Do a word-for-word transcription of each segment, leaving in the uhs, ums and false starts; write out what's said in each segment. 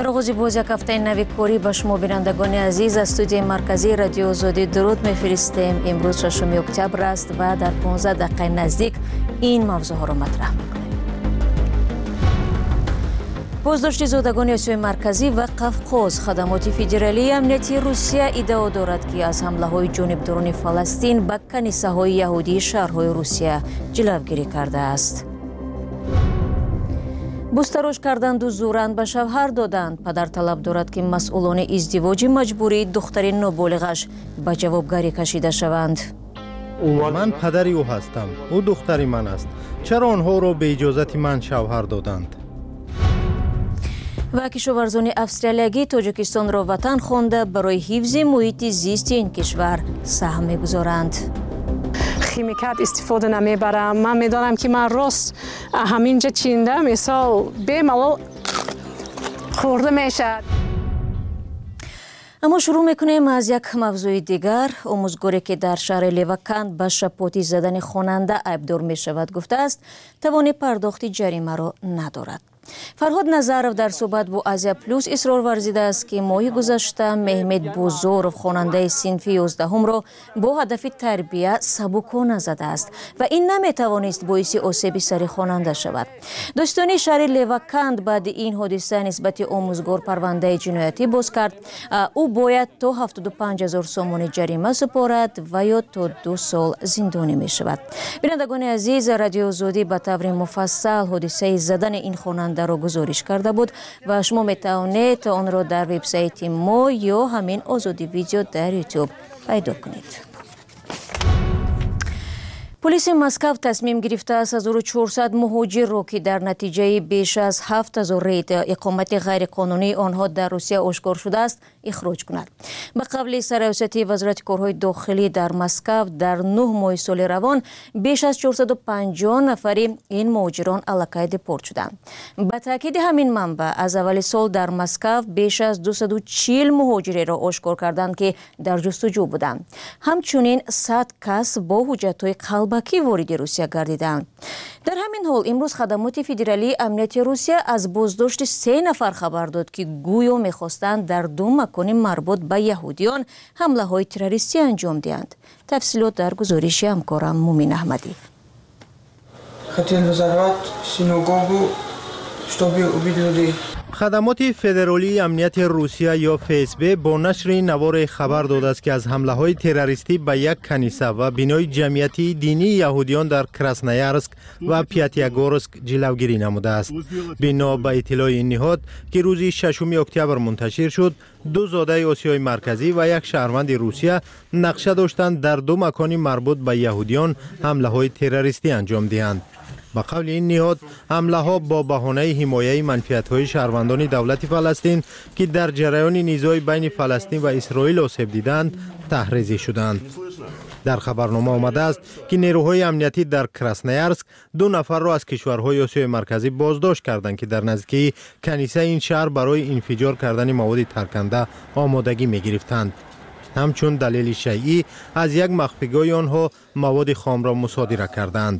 در آغاز باز یک هفته نوی کاری به شما بینندگان عزیز از استودیوی مرکزی رادیو آزادی درود میفرستیم. امروز ششم اکتبر است و در پانزده دقیقه نزدیک این موضوع ها را مطرح میکنیم. بازداشت زادگان آسیای مرکزی و قفقاز. خدمات فدرالی امنیتی روسیه ادعا دارد که از حمله های جانبداران فلسطین به کنیسه های یهودی شهرهای روسیه جلوگیری کرده است. بستراش کردند و زورند به شوهر دادند. پدر طلب دارد که مسئولان ازدواج مجبوری دختر نابالغش به جوابگری کشیده شوند. من پدری او هستم. او دختری من است. چرا آنها را به اجازت من شوهر دادند؟ و کشاورزان استرالیایی تاجیکستان را وطن خوانده برای حفظ محیط زیست این کشور سهم می‌گذارند. خیمیکات استفاده نمیبرم. من میدانم که من راست همینجا چینده مثال بیمالال خورده میشد. اما شروع میکنیم از یک موضوع دیگر. آموزگاری که در شهر لیوکند به شپاتی زدن خواننده ایبدار میشود گفته است توان پرداخت جریمه را ندارد. فرهاد نظرов در صحبت با آزیا پلوس اصرار ورزیده است که ماه گذشته مهمت بوزورов خواننده صنف یازدهم را با هدف تربیت سبکانه زده است و این نمیتوانست باعث آسیب سر خواننده شود. داستان شهر لیوکند بعد این حادثه نسبت آموزگار پرونده جنایتی باز کرد. او باید تا هفتاد و پنج هزار سومان جریمه سپارد و یا تا دو سال زندانی می شود. بینندگان عزیز، رادیو آزادی به طور مفصل حادثه زدن این خواننده را گزارش کرده بود و شما می توانید آن را در وبسایت ما یا همین آزادی ویدیو در یوتیوب پیدا کنید. پلیس مسکو تصمیم گرفته است از هزار و چهارصد مهاجر را که در نتیجه بیش از هفت هزار رید اقامت غیرقانونی آنها در روسیه آشکار شده است اخراج کند. به قول سرایسته وزارت کارهای داخلی در مسکو در نه ماه سال روان بیش از چهارصد و پنجاه نفری این مهاجران الکی دپورت شدند. به تاکید همین منبع از اول سال در مسکو بیش از دویست و چهل مهاجری را آشکار کردند که در جستجو بودند. همچنین صد کس با حجت‌های قلبکی وارد روسیه گردیدند. در همین حال امروز خدمات فدرالی امنیتی روسیه از بازداشت سه نفر خبر داد که گویا می‌خواستند در دو مکان مربوط به یهودیان حمله های تروریستی انجام دهند. تفصیلات در گزارش همکارم مومین احمدی. Хотел взорвать синагогу, чтобы убить людей. خدمات فدرالی امنیت روسیه یا فسب با نشر این نوار خبر داده است که از حمله های تروریستی به یک کنیسه و بنای جمعیتی دینی یهودیان در کراسنایارسک و پیاتیاگورسک جلوگیری نموده است. بنا به اطلاع این نهاد که روز ششم اکتبر منتشر شد، دو زاده آسیای مرکزی و یک شهروند روسیه نقشه داشتند در دو مکان مربوط به یهودیان حمله های تروریستی انجام دهند. با قول این نهاد حمله ها با بهانه حمایت منفعت های شهروندان دولت فلسطین که در جریان نزاع بین فلسطین و اسرائیل آسیب دیدند تحریزی شدند. در خبرنامه آمده است که نیروهای امنیتی در کراسنایارسک دو نفر را از کشورهای آسیای مرکزی بازداشت کردند که در نزدیکی کنیسه این شهر برای انفجار کردن مواد ترکنده آمادگی می گرفتند. همچون دلیل شیعی از یک مخفیگاه آنها مواد خام را مصادره کردند.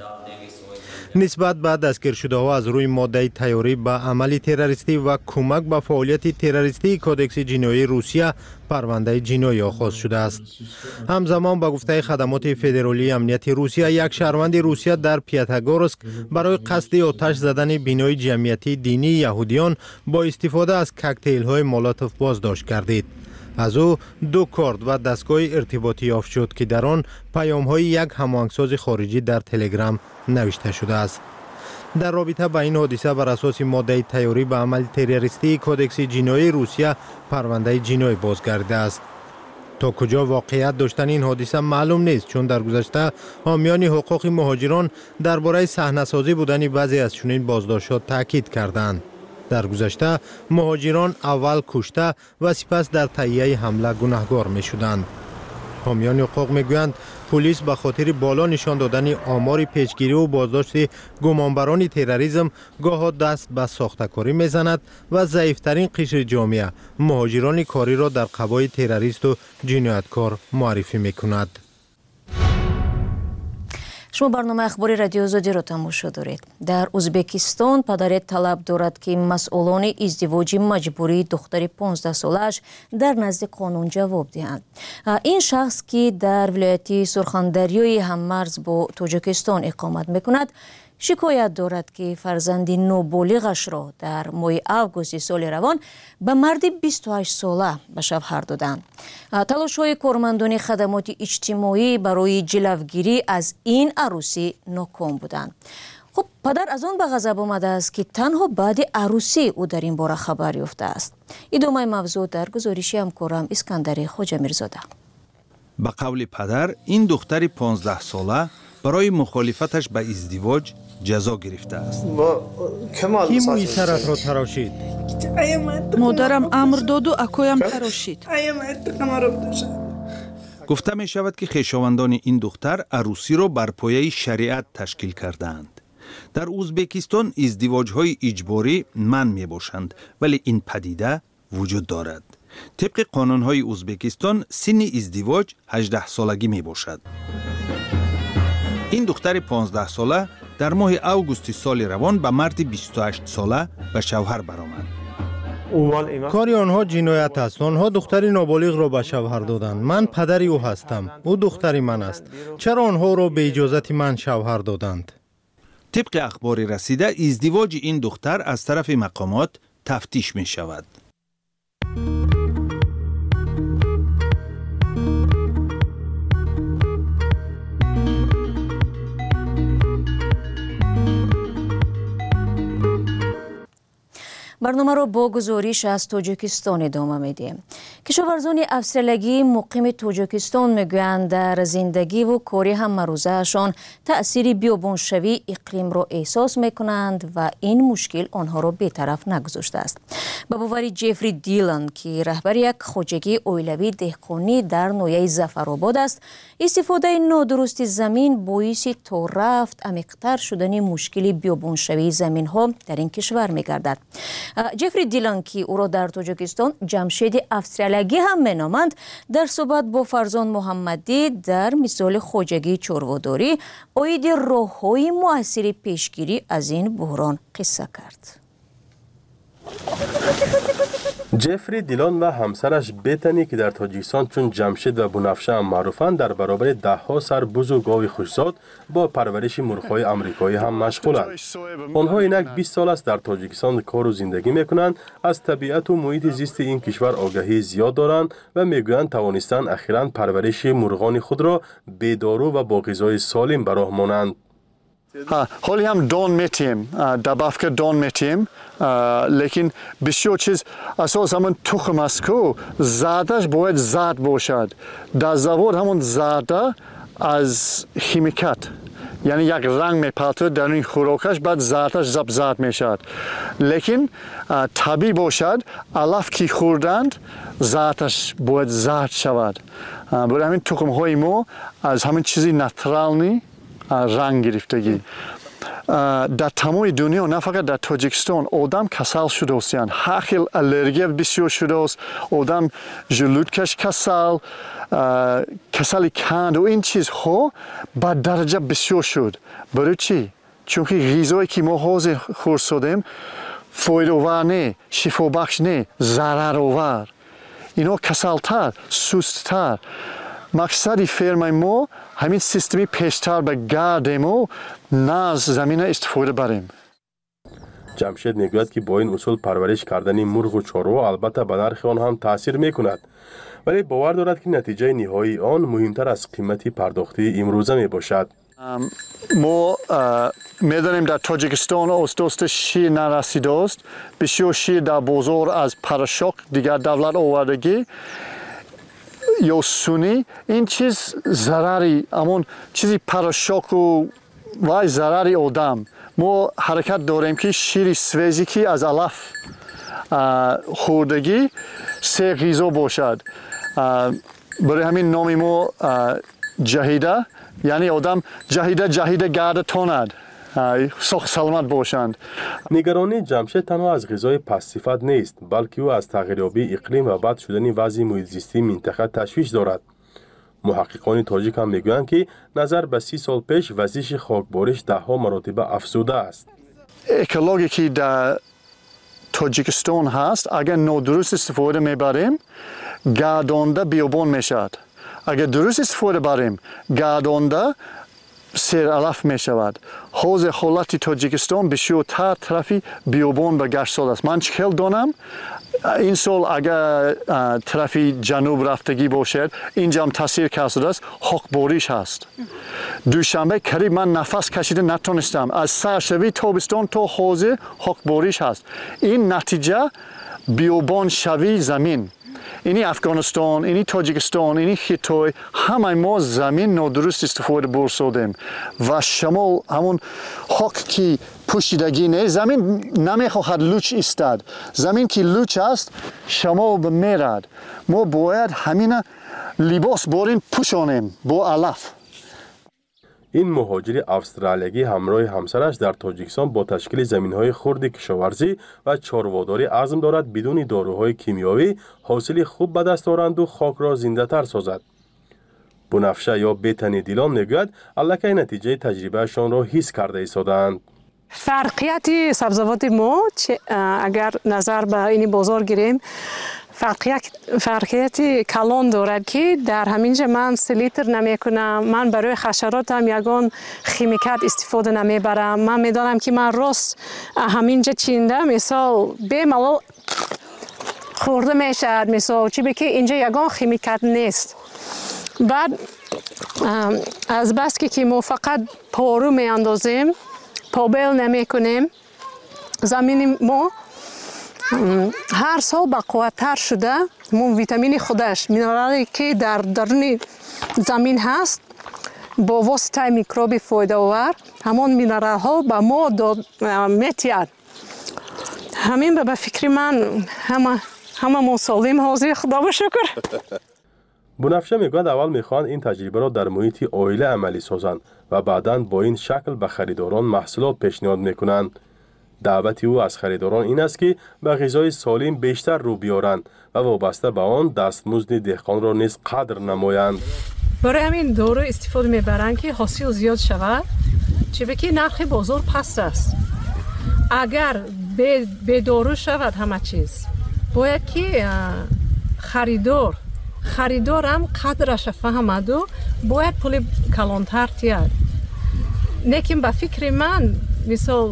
نسبت به دستگیر شده ها از روی ماده تیاری به عمل تروریستی و کمک به فعالیت تروریستی کودکس جنایی روسیه پرونده جنایی آغاز شده است. همزمان با گفته خدمات فدرالی امنیت روسیه یک شهروند روسیه در پیاتیاگورسک برای قصد آتش زدن بنای جمعیتی دینی یهودیان با استفاده از کوکتیل های مولوتوف بازداشت گردید. از او دو کارت و دستگاه ارتباطی یافت شد که در آن پیام های یک هماهنگساز خارجی در تلگرام نوشته شده است. در رابطه با این حادثه بر اساس ماده تیاری به عمل تروریستی کودکس جنایی روسیه پرونده جنایی بازگردیده است. تا کجا واقعیت داشتن این حادثه معلوم نیست، چون در گذشته حامیان حقوق مهاجران درباره صحنه‌سازی بودن بعضی از چنین بازداشت‌ها تاکید کردند. در گذشته مهاجران اول کشته و سپس در تهیه حمله گناهکار می شدند. حامیان حقوق می گویند پلیس به خاطر بالا نشان دادن آمار پیشگیری و بازداشت گمانبران تروریسم گاه دست به ساخته‌کاری می زند و ضعیفترین قشر جامعه مهاجران کاری را در قبای تروریست و جنایتکار معرفی می کند. شما برنامه اخباری رادیو آزادی را تماشا دارید. در ازبکستان پدر طلب دارد که مسئولان ازدواج مجبوری دختر پانزده سالش در نزد قانون جواب دهند. این شخص که در ولایت سرخاندریای هممرز با تاجیکستان اقامت میکند شکایت دارد که فرزند نوبالغش را در ماه اوگوست سال روان به مرد بیست و هشت ساله به شوهر دادند. تلاش‌های کارمندان خدمات اجتماعی برای جلوگیری از این عروسی ناکام بودند. خب پدر از آن به غضب آمده است که تنها بعد عروسی او در این باره خبر یافته است. ادامه موضوع در گزارش همکارم اسکندر خواجه میرزاده. به قول پدر این دختر پانزده ساله برای مخالفتش به ازدواج جزا گرفته است. کی موی سرت را تراشید؟ مادرم امر داد و اکویم تراشید. گفته می شود که خویشاوندان این دختر عروسی را بر پایه شریعت تشکیل کردند. در ازبکستان ازدواج های اجباری منع می باشند، ولی این پدیده وجود دارد. طبق قانون های ازبکستان سن ازدواج هجده سالگی می باشد. این دختر پانزده ساله در ماه اوگوست سال روان به مرد بیست و هشت ساله به شوهر برآمد. کاری آنها جنایت است. آنها دختری نابالغ را به شوهر دادند. من پدری او هستم. او دختری من است. چرا آنها را به اجازت من شوهر دادند؟ طبق اخبار رسیده ازدواج این دختر از طرف مقامات تفتیش می شود. برنامه را با گزارش از تاجیکستان ادامه میدیم. کشاورزان افسرلگی مقیم تاجیکستان میگویند در زندگی و کاری هم روزهشان تأثیر بیابانشوی اقلیم را احساس میکنند و این مشکل آنها را بی‌طرف نگذاشته است. به باور جفری دیلان که رهبر یک خواجگی اویلوی دهقانی در ناحیه ظفرآباد است، استفاده نادرست زمین باعث تا رفت عمیق‌تر شدن مشکل بیابانشوی زمین ها در این کشور میگردد. جفری دیلان که او را در تاجیکستان جمشید افسرلگی هم مینامند، در صحبت با فرزان محمدی در مثال خواجگی چرواداری عاید راه‌های مؤثر پیشگیری از این بحران قصه کرد. جفری دیلان و همسرش بیتنی که در تاجیکستان چون جمشید و بنفشه هم معروفند، در برابر ده ها سر بز و گاو خوشزاد با پرورش مرغ‌های آمریکایی هم مشغولند. آنها اینک بیست سال است در تاجیکستان کار و زندگی میکنند. از طبیعت و محیط زیست این کشور آگاهی زیاد دارند و میگویند توانستند اخیراً پرورش مرغان خود را به دارو و با غذای سالم به راه مانند. حالی هم دان میتیم، دبافکه دان میتیم، لیکن بسیار چیز اساس همون تخم است که زادش باید زاد باشد. در زواد همون زاده از خیمیکات، یعنی یک رنگ میپرتد در این خوراکش، بعد زادش زب زاد میشد. لیکن طبیعی باشد، علف که خوردند زادش باید زاد شود. برای همین تخم های ما از همین چیزی ناتورال رنگ گرفتگی. در تمام دنیا نه فقط در تاجیکستان آدم کسل شده است، یعنی هر خیل الرژی بسیار شده است. آدم ژلودکش کسل، کسل کند و این چیزها به درجه بسیار شد. برای چی؟ چون که غذایی که ما حاضر خورد شدیم فایده آور نه، شفا بخش نه، ضرر آور. اینا کسلتر، سستتر. مقصد فرمای ما همین سیستمی پیشتر به گردیم و نه زمین استفاده بریم. جمشید میگوید که با این اصول پرورش کردن مرغ و چاروا البته به نرخ آن هم تاثیر میکند، ولی باور دارد که نتیجه نهایی آن مهمتر از قیمتی پرداختی امروزه می باشد. ما میدانیم در تاجیکستان از دوست شیر نرسیده است. بسیار شیر در بازار از پراشاک دیگر دولت آوردگی یا سونی. این چیز ضرری، همون چیزی پراشاک و وای ضرری آدم. ما حرکت داریم که شیر سویزی که از علف خوردگی سه غذا باشد. برای همین نامی ما جهیده، یعنی آدم جهیده جهیده گرده تاند، سخت سلامت باشند. نگرانی جمشید تنها از غذای پس‌صفت نیست، بلکه او از تغییریابی اقلیم و بد شدن وضع محیط زیستی منطقه تشویش دارد. محققان تاجیک هم میگویند که نظر به سی سال پیش وزش خاکباریش ده ها مراتبه افزوده است. اکولوژی که در تاجیکستان هست اگر نادرست استفاده میبریم گردانده بیابان میشود. اگر درست استفاده بریم گردانده سیر علف می شود. حوض حالت تاجیکستان بسیارتر طرفی بیابان به گشت سال است. من چکل دانم این سال اگر طرفی جنوب رفتگی باشد اینجا هم تاثیر کرده است خاکباریش هست. دوشنبه قریب من نفس کشیده نتونستم از سرشوی تابستان تا حوض خاکباریش هست. این نتیجه بیابان شوی زمین. اینی افغانستان، اینی تاجیکستان، اینی خیتای همه ما زمین نادرست استفاده برسودیم و شمال همون خاک که پوشیدگی نه زمین نمیخواهد لوچ استاد. زمین که لوچ است شمال بمیرد. ما باید همین لباس بارین پوشانیم با علف. این مهاجر استرالیایی همراه همسرش در تاجیکستان با تشکیل زمین‌های خرد کشاورزی و چارواداری عزم دارد بدون داروهای کیمیایی حاصل خوب به دست آورند و خاک را زنده‌تر سازد. بنفشه یا بتنی دیلان میگوید الکی نتیجه تجربهشان را حس کرده ایستادند. فرقیت سبزیجات ما اگر نظر به این بازار گیریم فرقیت فرقیت کلان دارد که در همینجا من سلیتر نمی کنم. من برای حشراتم یگان خیمیکات استفاده نمی برم. من میدانم که من راست همینجا چینده مثال به ملال خورده میشد مثال چی بکی اینجا یگان خیمیکات نیست. بعد از بس که ما فقط پارو می اندازیم پابل نمی کنیم زمین ما هر سال با قوت‌تر شده. مون ویتامین خودش مینرالی که در درون زمین هست با واسطه میکروبی فایده آور همون مینرال ها به ما میتید. همین به فکر من همه همه ما سالم حاضر خدا با شکر. بنفشه میگوید اول میخوان این تجربه را در محیط عائله عملی سازند و بعداً با این شکل به خریداران محصولات پیشنهاد میکنند. دعوت او از خریداران این است که به غذای سالم بیشتر رو بیارند و وابسته به آن دستمزد دهقان را نیز قدر نمایند. برای همین دارو استفاده میبرند که حاصل زیاد شود چه که نرخ بازار پست است. اگر به دارو شود همه چیز باید که خریدار خریدار هم قدرش فهمد و باید پول کلانتر تید. لیکن به فکر من مثال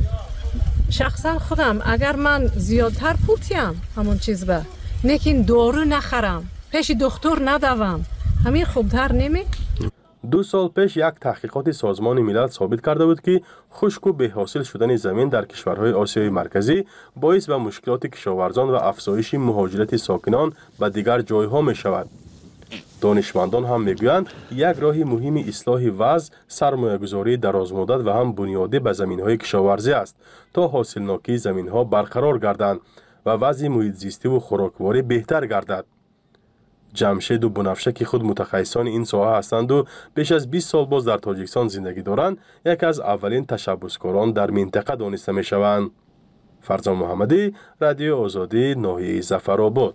شخصا خودم اگر من زیادتر پول تیم همون چیز به لیکن دارو نخرم پیش دکتر ندوم همین خوبتر نمی؟ دو سال پیش یک تحقیقات سازمان ملل ثابت کرده بود که خشک و بی‌حاصل شدن زمین در کشورهای آسیای مرکزی باعث به مشکلات کشاورزان و افزایش مهاجرت ساکنان به دیگر جایها می شود. دانشمندان هم میگویند یک راه مهم اصلاح وضع سرمایه‌گذاری درازمدت و هم بنیادی به زمین‌های کشاورزی است تا حاصلناکی زمین‌ها برقرار گردند و وضع محیط زیستی و خوراکواری بهتر گردد. جمشید و بنفشه که خود متخصصان این ساحه هستند و بیش از بیست سال باز در تاجیکستان زندگی دارند، یک از اولین تشبثکاران در منطقه دانسته می‌شوند. فرزان محمدی، رادیو آزادی، ناحیه ظفرآباد.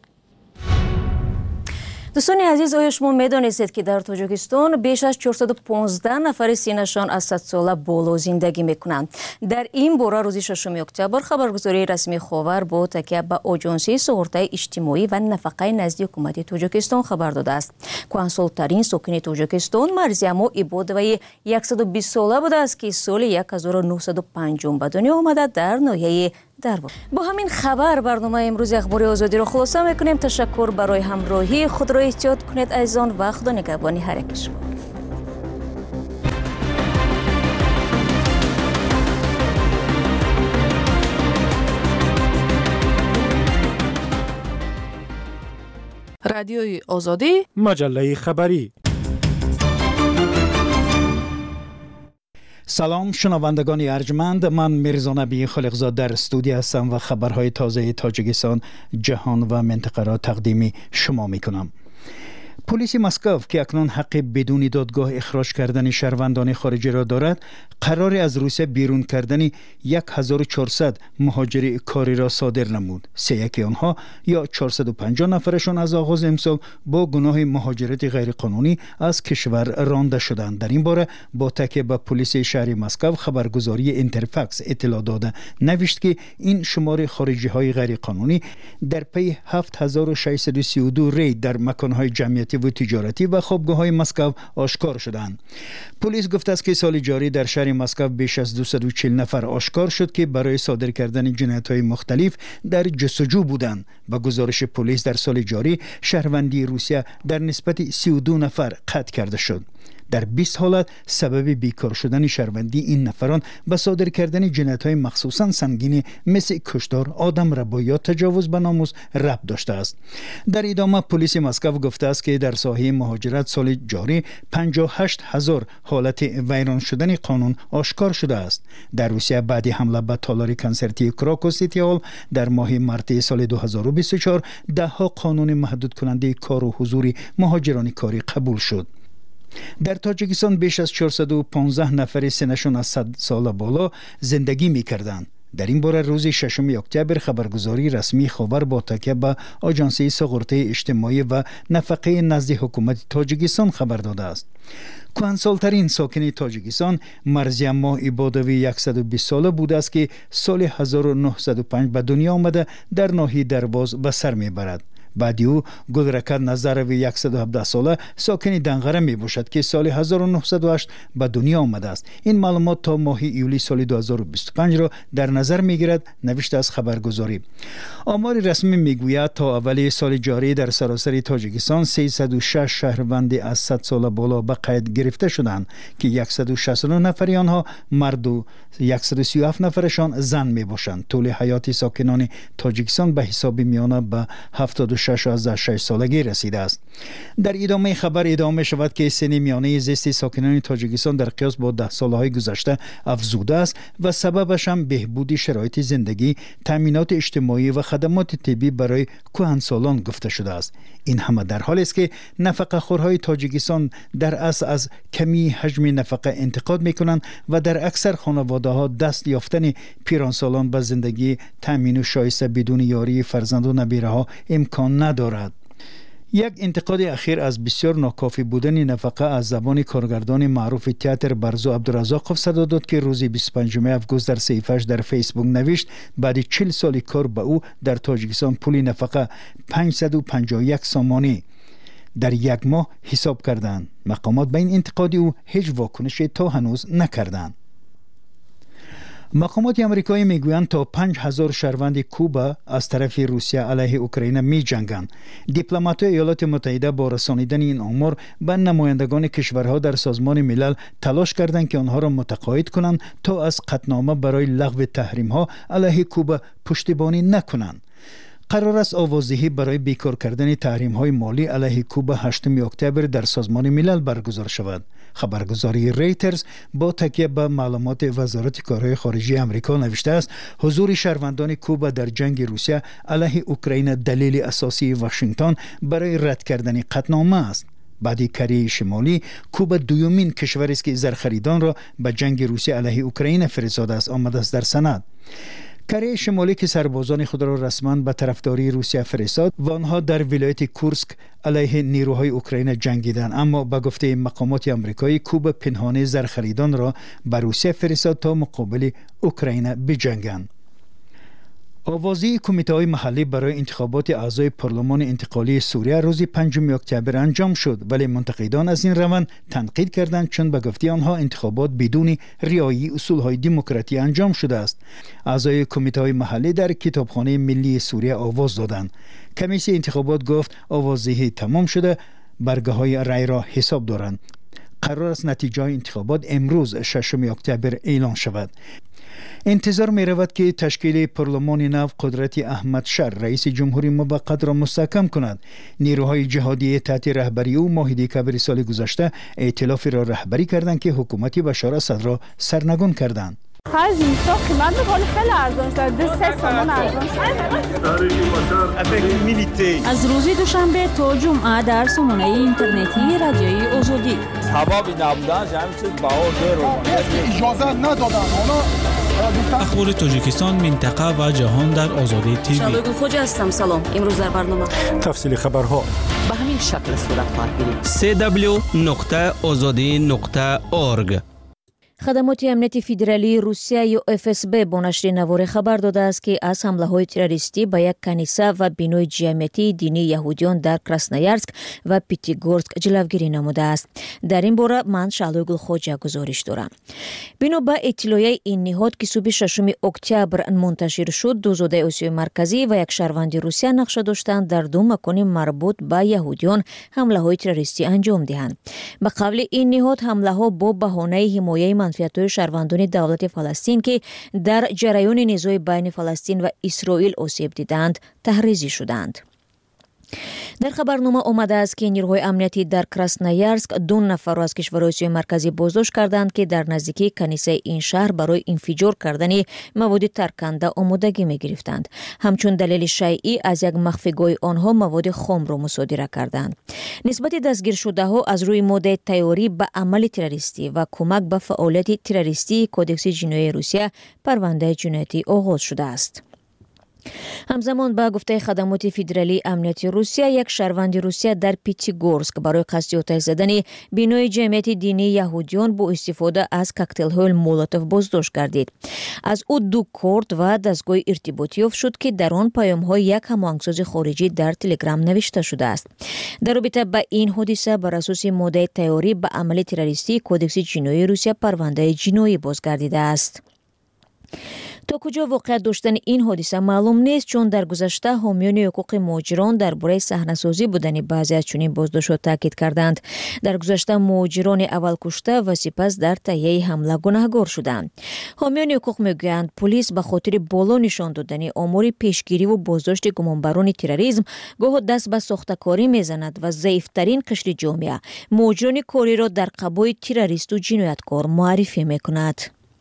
دوستان عزیز، آیا شما می‌دانید که در تاجیکستان بیش از چهارصد و پانزده نفر سینشان از صد ساله بالا زندگی می‌کنند؟ در این باره روز ششم اکتبر خبرگزاری رسمی خاور با تکیه به آژانسی سئورتای اجتماعی و نفقه نزد حکومت تاجیکستان خبر داده است. کنسولترین ساکن تاجیکستان مرزیما ایبادوی صد و بیست ساله بوده است که سال هزار و نهصد و پنج به دنیا آمده در ناحیه دربار. با همین خبر برنامه امروز اخبار آزادی را خلاصه میکنیم. تشکر برای همراهی خود را احتیاط کنید عزیزان و خدا نگهبانی هر یک شما. رادیوی آزادی، مجله خبری. سلام شنوندگان ارجمند، من میرزا نبی خالقزاد در استودیو هستم و خبرهای تازه تاجیکستان، جهان و منطقه را تقدیم شما می کنم. پلیس مسکو که اکنون حق بدون دادگاه اخراج کردن شهروندان خارجی را دارد، قرار از روسیه بیرون کردن هزار و چهارصد مهاجر کاری را صادر نمود. سه یکی آنها یا چهارصد و پنجاه نفرشان از آغاز امسال با گناه مهاجرت غیرقانونی از کشور رانده شدند. در این باره با تکیه به پلیس شهر مسکو خبرگزاری اینترفاکس اطلاع داده نوشت که این شمار خارجی های غیرقانونی در پی هفت هزار و ششصد و سی و دو رید در مکانهای جمعیتی و تجارتی و خوابگاه‌های مسکو آشکار شدند. پلیس گفته است که سال جاری در شهر مسکو بیش از دویست و چهل نفر آشکار شد که برای صادر کردن جنایت‌های مختلف در جستجو بودند. با گزارش پلیس در سال جاری شهروندی روسیه در نسبت سی و دو نفر قطع کرده شد. در بیست حالت سبب بیکار شدن شهروندی این نفران به صادر کردن جنایت‌های مخصوصاً سنگین مثل کشتار، آدمربایی یا تجاوز به ناموس ربط داشته است. در ادامه پلیس مسکو گفته است که در ساحه مهاجرت سال جاری پنجاه و هشت هزار حالت ویران شدن قانون آشکار شده است. در روسیه بعد حمله به تالار کنسرتی کراکو سیتی هال در ماه مارت سال دو هزار و بیست و چهار ده ها قانون محدود کننده کار و حضور مهاجران کاری قبول شد. در تاجیکستان بیش از چهارصد و پانزده نفر سنشون از صد سال بالا زندگی می کردند. در این باره روز ششم اکتبر خبرگزاری رسمی خبر با تکیه به آژانس سقراطی اجتماعی و نفقه نزد حکومت تاجیکستان خبر داده است. کهنسال‌ترین ساکن تاجیکستان مرزیم ماه عبادوی صد و بیست ساله بوده است که سال هزار و نهصد و پنج به دنیا آمده در ناحیه درواز به سر میبرد. بعدی او گلرکت نظروی صد و هفده ساله ساکن دنغره می باشد که سال هزار و نهصد و هشت به دنیا آمده است. این معلومات تا ماه ایولی سال دو هزار و بیست و پنج را در نظر می گیرد، نوشته از خبرگزاری. آمار رسمی می گوید تا اول سال جاری در سراسر تاجیکستان سیصد و شش شهروند از صد سال بالا به قید گرفته شدند که صد و شصت و نه نفر آنها مرد و صد و سی و هفت نفرشان زن می باشند. طول حیات ساکنان تاجیکستان به حساب میانه به هفتاد و شش از شش سالگی رسیده است. در ادامه خبر ادامه شود که سن میانه زیست ساکنان تاجیکستان در قیاس با ده سالهای گذشته افزوده است و سببش هم بهبود شرایط زندگی، تامینات اجتماعی و خدمات طبی برای کهنسالان گفته شده است. این همه در حالی است که نفقه خورهای تاجیکستان در اصل از کمی حجم نفقه انتقاد میکنند و در اکثر خانواده ها دست یافتن پیرانسالان به زندگی تامین و شایسته بدون یاری فرزند و نبیره ها امکان ندارد. یک انتقاد اخیر از بسیار ناکافی بودن نفقه از زبان کارگردان معروف تئاتر برزو عبدالرزاقوف صدا داد که روز بیست و پنجم اوگوست در صحیفه‌اش در فیسبوک نوشت بعد چهل سال کار به او در تاجیکستان پول نفقه پانصد و پنجاه و یک سامانی در یک ماه حساب کردند. مقامات به این انتقاد او هیچ واکنشی تا هنوز نکردند. مقامات آمریکایی میگویند تا پنج هزار شهروند کوبا از طرف روسیه علیه اوکراین می جنگند. دیپلمات‌های ایالات متحده با رسانیدن این آمار به نمایندگان کشورها در سازمان ملل تلاش کردند که آنها را متقاعد کنند تا از قطعنامه برای لغو تحریم‌ها علیه کوبا پشتیبانی نکنند. قرار است آوازدهی برای بیکار کردن تحریم‌های مالی علیه کوبا هشتم اکتبر در سازمان ملل برگزار شود. خبرگزاری ریترز با تکیه به معلومات وزارت کارهای خارجه آمریکا نوشته است حضور شهروندان کوبا در جنگ روسیه علیه اوکراین دلیل اساسی واشنگتن برای رد کردن قطعنامه است. بعد کره شمالی کوبا دومین کشور است که زرخریدان را به جنگ روسیه علیه اوکراین فرستاده است، آمده است در سند. کره شمالی که سربازان خود را رسما به طرفداری روسیه فرستاد و آنها در ولایت کورسک علیه نیروهای اوکراین جنگیدند، اما به گفته مقامات آمریکایی کوبا پنهانه زرخریدان را به روسیه فرستاد تا مقابل اوکراین بجنگند. آوازی کمیته محلی برای انتخابات اعضای پارلمان انتقالی سوریه روز پنجم اکتبر انجام شد، ولی منتقدان از این روند تنقید کردند چون به گفته آنها انتخابات بدون رعایت اصولهای دموکراتی انجام شده است. اعضای کمیته محلی در کتابخانه ملی سوریه آواز دادند. کمیسیون انتخابات گفت آوازدهی تمام شده، برگه های رای را حساب دارند. قرار است نتیجه انتخابات امروز ششم اکتبر اعلان شود. انتظار می رود که تشکیل پارلمان نو قدرت احمد شر رئیس جمهوری موقت را مستحکم کند. نیروهای جهادی تحت رهبری او ماه دسامبر سال گذشته ائتلافی را رهبری کردند که حکومت بشار اسد را سرنگون کردند. خرج زمستان قیمت میکنه خیلی ارزان شده، سه تومان ارزان شده. از روز دوشنبه تا جمعه در سامانه اینترنتی رادیوی آزادی. هوا نبودن همین چیز بهار داره. اجازه ندادن. اخبار تاجیکستان، منطقه و جهان در آزادی تیوی. شالوی خوج هستم. سلام. امروز در برنامه تفصیل خبرها به همین شکل صورت خواهد گرفت. سی دبلیو نقطه آزادی نقطه اورگ. خدمات امنیتی فدرالی روسیه یا اف اس بی با نشر نوار خبر داده است که از حمله‌های تروریستی به یک کنیسه و بینای جمعیتی دینی یهودیان در کراسنویارسک و پیتیگورسک جلوگیری نموده است. در این باره من شالوی گلخوجه گزارش دارم. بنا به اطلاعیه این نهاد که صبح ششم اکتبر منتشر شد، دو زاده آسیای مرکزی و یک شهروند روسیه نقشه داشتند در دو مکان مربوط به یهودیان حمله‌های تروریستی انجام دهند. به قول این نهاد حمله‌ها با بهانه حمایت منفعت‌های شهروندان دولت فلسطین که در جریان نزاع بین فلسطین و اسرائیل آسیب دیدند تحریزی شدند. در خبرنامه آمده است که نیروهای امنیتی در کراسنویارسک دو نفر را از کشور آسیای مرکزی بازداشت کردند که در نزدیکی کنیسه این شهر برای انفجار کردن مواد ترکنده آمادگی می گرفتند. همچون دلیل شیعی از یک مخفیگاه آنها مواد خام را مصادره کردند. نسبت دستگیر شده ها از روی ماده تیاری به عمل تروریستی و کمک به فعالیت تروریستی کودکس جنایی روسیه پرونده جنایتی آغاز شده است. همزمان با گفته خدمات فدرالی امنیتی روسیه، یک شهروند روسیه در پیتیگورسک برای قصد آتش زدن بینای جمعیت دینی یهودیان با استفاده از کوکتل‌های مولوتوف بازداشت گردید. از او دو کارت و دستگاه ارتباطی یافت شد که در آن پیام‌های یک هماهنگساز خارجی در تلگرام نوشته شده است. در رابطه با این حادثه بر اساس ماده تیاری به عمل تروریستی کودکس جنایی روسیه پرونده جنایی بازگردیده است. تا کجا واقعیت داشتن این حادثه معلوم نیست، چون در گذشته حامیان حقوق مهاجران درباره صحنه‌سازی بودن بعضی از چنین بازداشت‌ها تاکید کردند. در گذشته مهاجران اول کشته و سپس در تهیه حمله گناهکار شدند. حامیان حقوق میگویند پلیس به خاطر بالا نشان دادن آمار پیشگیری و بازداشت گمانبران تروریسم گاه دست به ساخته‌کاری میزند و ضعیف‌ترین قشر جامعه مهاجران کاری را در قبای تروریست و جنایتکار معرفی می‌کند.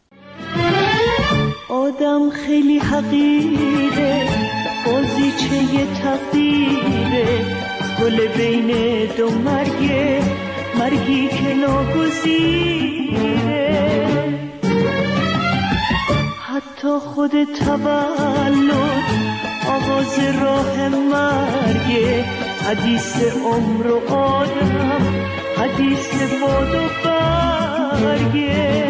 آدم خیلی حقیره، بازیچه تقدیره، گل بین دو مرگه، مرگی که ناگزیره. حتی خود تولد آغاز راه مرگه، حدیث عمر و آدم، حدیث باد و برگه.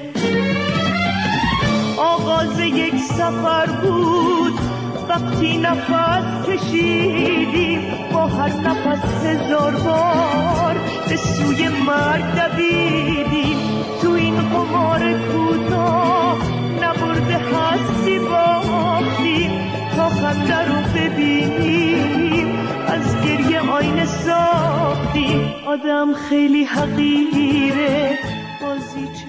آغاز یک سفر بود وقتی نفس کشیدیم، با هر نفس هزار بار به سوی مرگ دویدیم. تو این قمار کوتاه نبرده هستی باختیم، تا خنده رو ببینیم از گریه آینه ساختیم. آدم خیلی حقیره، بازیچه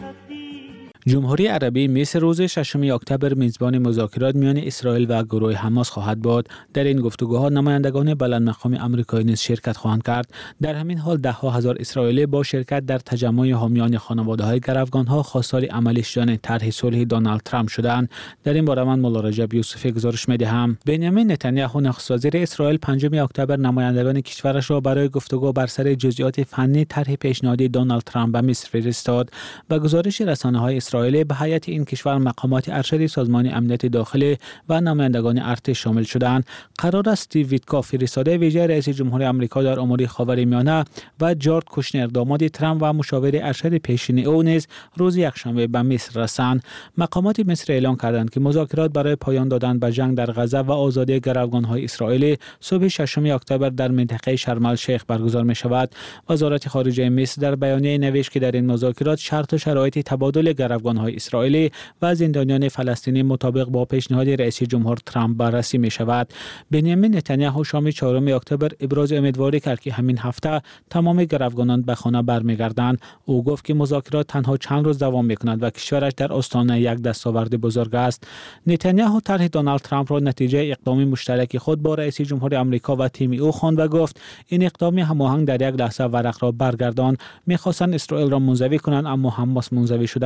جمهوری عربی مصر روز ششم اکتبر میزبان مذاکرات میان اسرائیل و گروه حماس خواهد بود. در این گفتگوها نمایندگان بلند مقام آمریکایی نیز شرکت خواهند کرد. در همین حال ده ها هزار اسرائیلی با شرکت در تجمع حامیان خانواده‌های گروگان‌ها خواستار عملی شدن طرح صلح دونالد ترامپ شدند. در این باره من مولا رجب یوسفی گزارش می‌دهم. بنیامین نتانیاهو نخست وزیر اسرائیل پنجم اکتبر نمایندگان کشورش را برای گفتگو بر سر جزئیات فنی طرح پیشنهادی دونالد ترامپ به مصر فرستاد. و گزارش رسانه‌های اسرائیل به هیئت این کشور مقامات ارشد سازمان امنیت داخلی و نمایندگان ارتش شامل شدند. قرار است استیو ویتکوف فرستاده ویژه رئیس جمهور آمریکا در امور خاورمیانه و جارد کوشنر داماد ترامپ و مشاور ارشد پیشین او نیز روز یکشنبه به مصر رسند. مقامات مصر اعلام کردند که مذاکرات برای پایان دادن به جنگ در غزه و آزادی گروگان‌های اسرائیلی صبح ششم اکتبر در منطقه شرم الشیخ برگزار می شود. وزارت خارجه مصر در بیانیه نوشت که در این مذاکرات شرط و شرایط تبادل گروگان‌های اسرائیلی و زندانیان فلسطینی مطابق با پیشنهاد رئیس جمهور ترامپ بررسی می شود. بنیامین نتانیاهو شام چهارم اکتبر ابراز امیدواری کرد که همین هفته تمام گروگانان به خانه برمیگردند. او گفت که مذاکرات تنها چند روز دوام می‌کند و کشورش در آستانه یک دستاورد بزرگ است. نتانیاهو طرح دونالد ترامپ را نتیجه اقدام مشترک خود با رئیس جمهور آمریکا و تیم او خواند و گفت این اقدام هماهنگ در یک لحظه ورق را برگردان. می‌خواستند اسرائیل را منزوی کنند اما حماس منزوی شده است.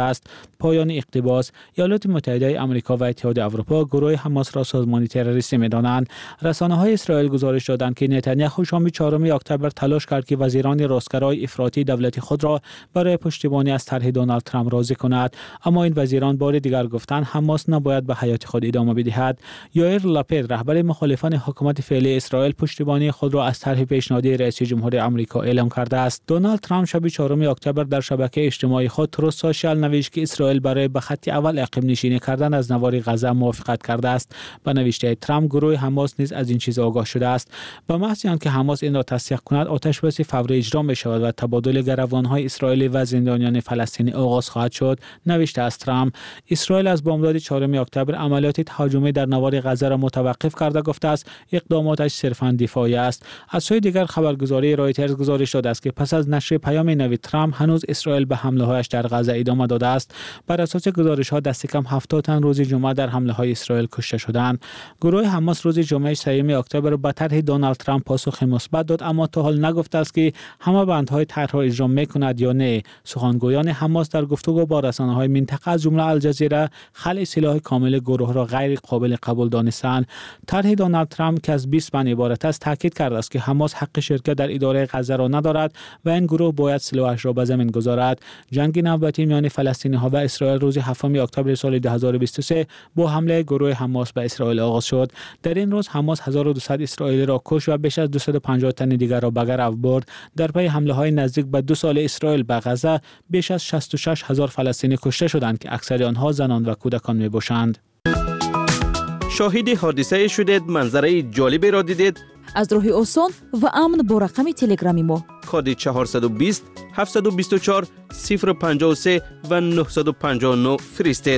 پایان اقتباس، ایالات متحده آمریکا و اتحاد اروپا گروه حماس را سازمان تروریستی می‌دانند. رسانه‌های اسرائیل گزارش دادند که نتانیاهو شام چهارم اکتبر تلاش کرد که وزیران راستگرای افراطی دولتی خود را برای پشتیبانی از طرح دونالد ترامپ راضی کند، اما این وزیران بار دیگر گفتند حماس نباید به حیات خود ادامه بدهد. یائیر لاپید رهبر مخالفان حکومت فعلی اسرائیل پشتیبانی خود را از طرح پیشنهادی رئیس جمهور آمریکا اعلام کرده است. دونالد ترامپ شب چهارم اکتبر در شبکه اجتماعی خود تروس سوشال نوشت که اسرائیل برای به خط اول اقیم نشینی کردن از نوار غزه موافقت کرده است. با نوشته ترامپ گروه حماس نیز از این چیز آگاه شده است. به محض آنکه حماس این را تصدیق کند آتش‌بس فوری اجرا می شود و تبادل گروگان‌های اسرائیلی و زندانیان فلسطینی آغاز خواهد شد. نوشته است ترامپ اسرائیل از بامداد چهارم اکتبر عملیات تهاجمی در نوار غزه را متوقف کرده گفته است اقداماتش صرفاً دفاعی است. از سوی دیگر خبرگزاری رایترز گزارش داده است که پس از نشر پیام نوید ترامپ هنوز اسرائیل به حمله‌هایش در غزه ادامه داده است. بر اساس گزارش‌ها دست کم هفتاد تن روز جمعه در حمله‌های اسرائیل کشته شدند. گروه حماس روز جمعه سوم اکتبر به طرح دونالد ترامپ پاسخ مثبت داد، اما تا حال نگفته است که همه بندهای طرح را اجرا می‌کند یا نه. سخنگویان حماس در گفتگو با رسانه‌های منطقه از جمله الجزیره خلع سلاح کامل گروه را غیر قابل قبول دانستند. طرح دونالد ترامپ که از بیست بند عبارت است تاکید کرده است که حماس حق شرکت در اداره غزه را ندارد و این گروه باید سلاحش را به زمین گذارد. جنگ نوبتی میان فلسطینی‌ها و اسرائیل روز هفتم اکتبر سال دو هزار و بیست و سه با حمله گروه حماس به اسرائیل آغاز شد. در این روز حماس هزار و دویست اسرائیلی را کشت و بیش از دویست و پنجاه تن دیگر را به گرو برد. در پی حمله‌های نزدیک به دو سال اسرائیل به غزه بیش از شصت و شش هزار فلسطینی کشته شدند که اکثر آنها زنان و کودکان میباشند. شاهد حادثه شدید، منظره جالبی را دیدید؟ از راه آسان و امن با رقم تلگرامی ما کد چهارصد و بیست هفتصد و بیست و چهار صفر پنجاه و سه و نهصد و پنجاه و نه فرستید.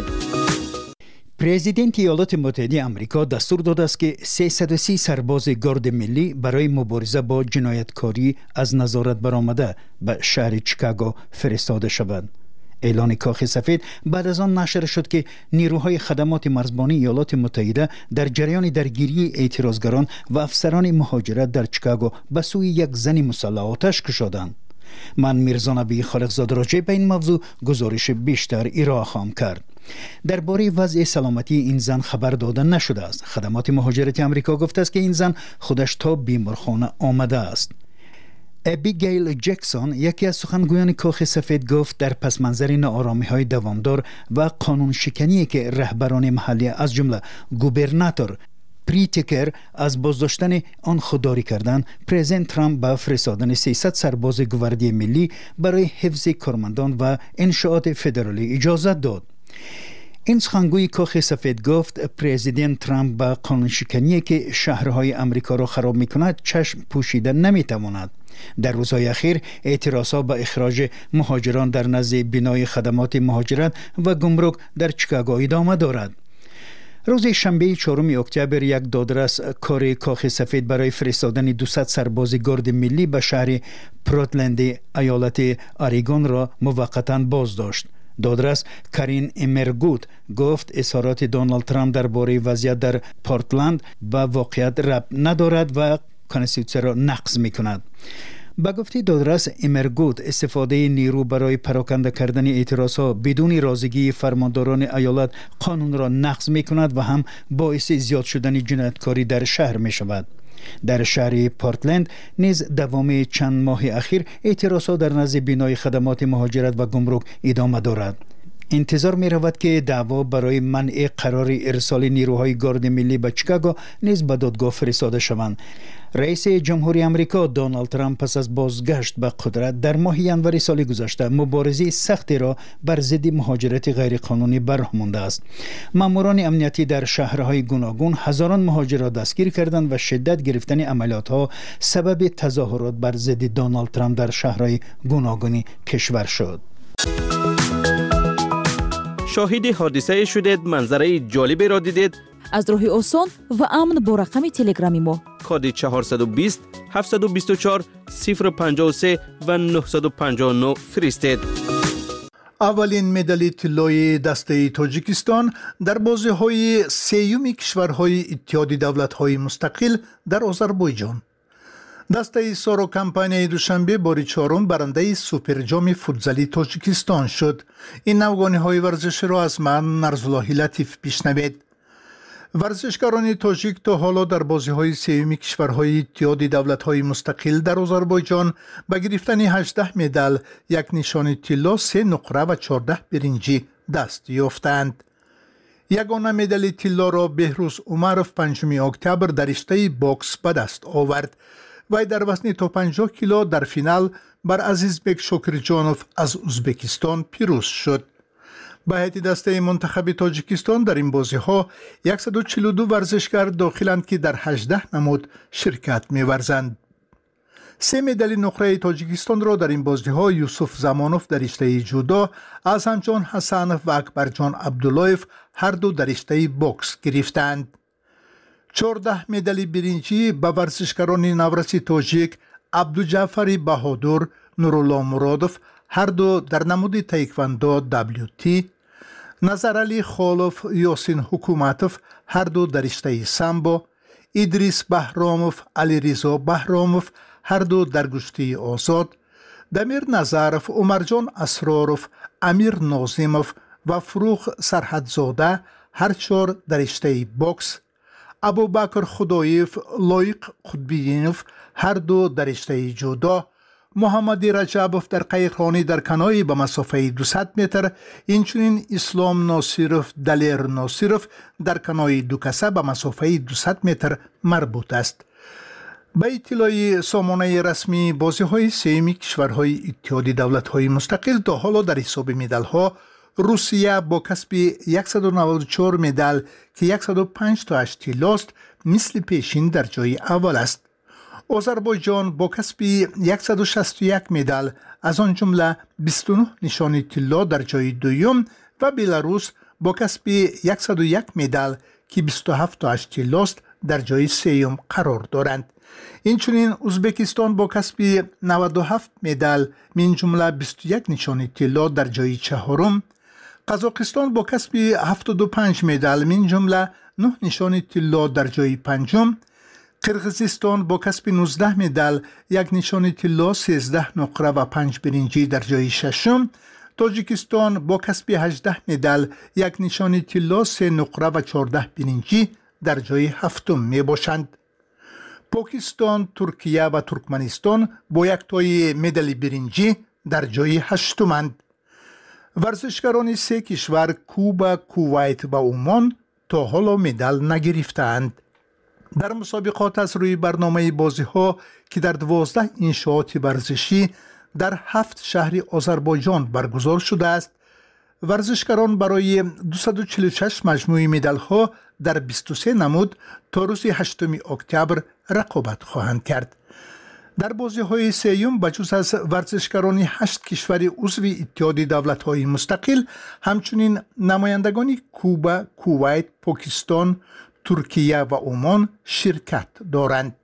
پرزیدنت ایالات متحده آمریکا دستور داده است که سیصد و سی سرباز گارد ملی برای مبارزه با جنایتکاری از نظارت برآمده به شهر چیکاگو فرستاده شوند. اعلان کاخ سفید بعد از آن نشر شد که نیروهای خدمات مرزبانی ایالات متحده در جریان درگیری اعتراضگران و افسران مهاجرت در چیکاگو به سوی یک زن مسلح آتش کشیدند. من میرزا نبی خالقزاد راجع به این موضوع گزارش بیشتر ارائه خواهم کرد. درباره وضع سلامتی این زن خبر داده نشده است. خدمات مهاجرت آمریکا گفته است که این زن خودش تا بیمارخانه آمده است. ابیگیل جکسون یکی از سخنگویان کاخ سفید گفت در پس منظر ناآرامی‌های دوامدار و قانون شکنی که رهبران محلی از جمله گوبرناتور پریتیکر از بازداشتن آن خودداری کردند، پرزیدنت ترامپ با فرستادن سیصد سرباز گواردی ملی برای حفظ کارمندان و انشاءات فدرالی اجازه داد. این سخنگوی کاخ سفید گفت پرزیدنت ترامپ با قانون شکنی که شهرهای امریکا را خراب می‌کند چشم پوشیده نمی‌تواند. در روزهای اخیر اعتراضات به اخراج مهاجران در نزد بنای خدمات مهاجرت و گمرک در چیکاگو ادامه دارد. روز شنبه چهارم اکتبر یک دادرس کار کاخ سفید برای فرستادن دویست سرباز گارد ملی به شهر پورتلند ایالت اوریگون را موقتا بازداشت. دادرس کارین امرگوت گفت اظهارات دونالد ترامپ درباره وضعیت در پورتلند به واقعیت ربط ندارد و کانستیتوسیون را نقض می‌کند. با گفته دادرس امرگوت استفاده نیرو برای پراکنده کردن اعتراضات بدون رضایت فرمانداران ایالت قانون را نقض می‌کند و هم باعث زیاد شدن جنایتکاری در شهر می‌شود. در شهر پورتلند نیز دوام چند ماه اخیر اعتراضات در نزد بنای خدمات مهاجرت و گمرک ادامه دارد. انتظار می رود که دعوا برای منع قرار ارسال نیروهای گارد ملی به چیکاگو نیز به دادگاه فرستاده شوند. رئیس جمهوری آمریکا دونالد ترامپ پس از بازگشت به قدرت در ماه ژانویه سال گذشته مبارزه سختی را بر ضد مهاجرت غیرقانونی برهمانده است. ماموران امنیتی در شهرهای گوناگون هزاران مهاجر را دستگیر کردند و شدت گرفتن عملیات‌ها سبب تظاهرات بر ضد دونالد ترامپ در شهرهای گوناگون کشور شد. شاهد حادثه شدید، منظره جالبی را دیدید؟ از راه آسان و امن با رقم تلگرامی ما کد چهارصد و بیست هفتصد و بیست و چهار صفر پنجاه و سه و نهصد و پنجاه و نه فرستید. اولین مدال طلای دسته تاجیکستان در بازی‌های سیوم کشورهای اتحاد دولت‌های مستقل در آذربایجان. دسته سارو کمپانی دوشنبه باری چهارم برنده سوپر جام فوتزالی تاجیکستان شد. این نوگانی های ورزش را از من نرزاللهی لطیف بشنوید. ورزشکاران تاجیک تا حالا در بازی های سیومی کشورهای اتحاد دولت های مستقل در آذربایجان به گرفتن هجده مدال، یک نشان طلا، سه نقره و چهارده برنجی دست یافتند. یگانه مدال طلا را بهروز عمرов پنجم اکتبر در رشته باکس به دست آورد. وی در وزن تا پنجاه کیلو در فینال بر عزیزبک شکرجانوف از ازبکستان پیروز شد. به هیئت دسته منتخب تاجیکستان در این بازی ها صد و چهل و دو ورزشکار داخلند که در هجده نمود شرکت می‌ورزند. سه مدال نقره تاجیکستان را در این بازی ها یوسف زمانوف در رشته جودو، اعظمجان حسنوف و اکبرجان عبداللهیف هر دو در رشته باکس گرفتند. چهارده مدال برنجی به ورزشکاران نورسی تاجیک عبدوجعفری بهادر، نورالله مرادوف هر دو در نمود تایکواندو دبلیو تی، نظرعلی خالوف، یاسین حکومتوف هر دو در رشته سامبو، ادریس بهراموف، علیرضا بهراموف هر دو در گشتی آزاد، دمیر نظرف، عمرجان اسراروف، امیر نازموف و فروغ سرحدزاده هر چهار در رشته باکس، ابوبکر خداییف، لایق قطبیینوف هر دو در رشته جودو، محمد رجبوف در قایقرانی در کنایی به مسافه دویست متر، اینچنین اسلام ناصیروف، دلیر ناصیروف در کنایی دو کسه به مسافه دویست متر مربوط است. به اطلاع سامانه رسمی بازی های سیمی کشورهای اتحاد دولت های مستقل تا حالا در حساب مدال ها روسیه با کسب صد و نود و چهار مدال که صد و پنج تا هشت طلاست مثل پیشین در جای اول است. آذربایجان با کسب صد و شصت و یک مدال از آن جمله بیست و نه نشان طلا در جای دوم و بلاروس با کسب صد و یک مدال که بیست و هفت تا هشت طلاست در جای سوم قرار دارند. اینچنین ازبکستان با کسب نود و هفت مدال من جمله بیست و یک نشان طلا در جای چهارم، قزاقستان با کسب هفتاد و پنج مدال من جمله نه نشان طلا در جای پنجم، قرقیزستان با کسب نوزده مدال یک نشان طلا، سیزده نقره و پنج برنجی در جای ششم، تاجیکستان با کسب هجده مدال یک نشان طلا، سه نقره و چهارده برنجی در جای هفتم می باشند. پاکستان، ترکیه و ترکمنستان با یک تای مدال برنجی در جای هشتمند. ورزشکاران سه کشور کوبا، کویت و عمان تا حالا مدال نگرفتند. در مسابقات از روی برنامه بازی ها که در دوازده انشاءات ورزشی در هفت شهر آذربایجان برگزار شده است، ورزشکاران برای دویست و چهل و شش مجموعه مدال ها در بیست و سه نمود تا روز هشتم اکتبر رقابت خواهند کرد. در بازی های سیوم بجز از ورزشکاران هشت کشور عضو اتحاد دولت های مستقل، همچنین نمایندگان کوبا، کویت، پاکستان، ترکیه و عمان شرکت دارند.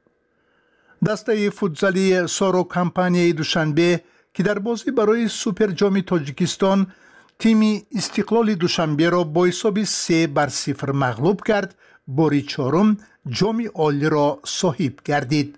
دسته فوتزالی سارو کمپانی دوشنبه که در بازی برای سوپر جام تاجیکستان تیم استقلال دوشنبه را با حساب سه بر صفر مغلوب کرد، باری چهارم جام عالی را صاحب گردید.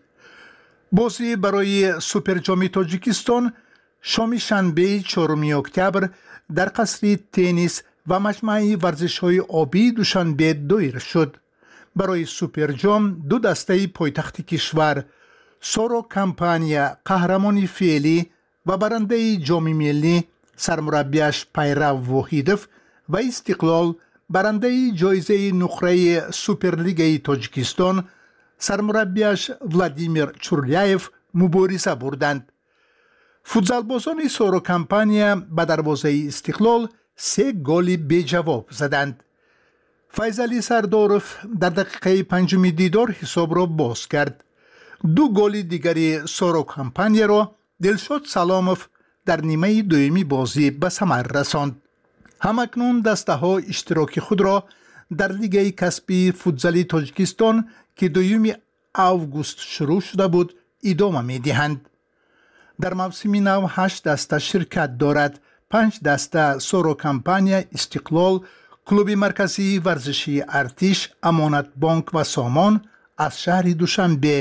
بازی برای سوپر جام تاجیکستان شام شنبه چهارم اکتبر در قصر تنیس و مجمع ورزش‌های آبی دوشنبه دایر شد. برای سوپر جام دو دسته پایتخت کشور، سارو کمپانیا قهرمان فعلی و برنده جام ملی سرمربیش پیرو وحیدوف و استقلال برنده جایزه نقره سوپرلیگ تاجیکستان سرمربیش ولادیمیر چورلیایف مبارزه بردند. فوتزالبازان سارو کمپانیا به دروازه استقلال سه گل بی جواب زدند. فیضعلی سرداروف در دقیقه پنجم دیدار حساب را باز کرد. دو گل دیگری سارو کمپانیا را دلشاد سلاموف در نیمه دومی بازی به ثمر رساند. همکنون دسته ها اشتراک خود را در لیگ کسبی فوتزالی تاجیکستان که دوم آگوست شروع شده بود ادامه می دهند. در موسم نو هشت دسته شرکت دارد. پنج دسته سارو کمپانیا، استقلال، کلوب مرکزی ورزشی ارتش، امانت بانک و سامان از شهر دوشنبه،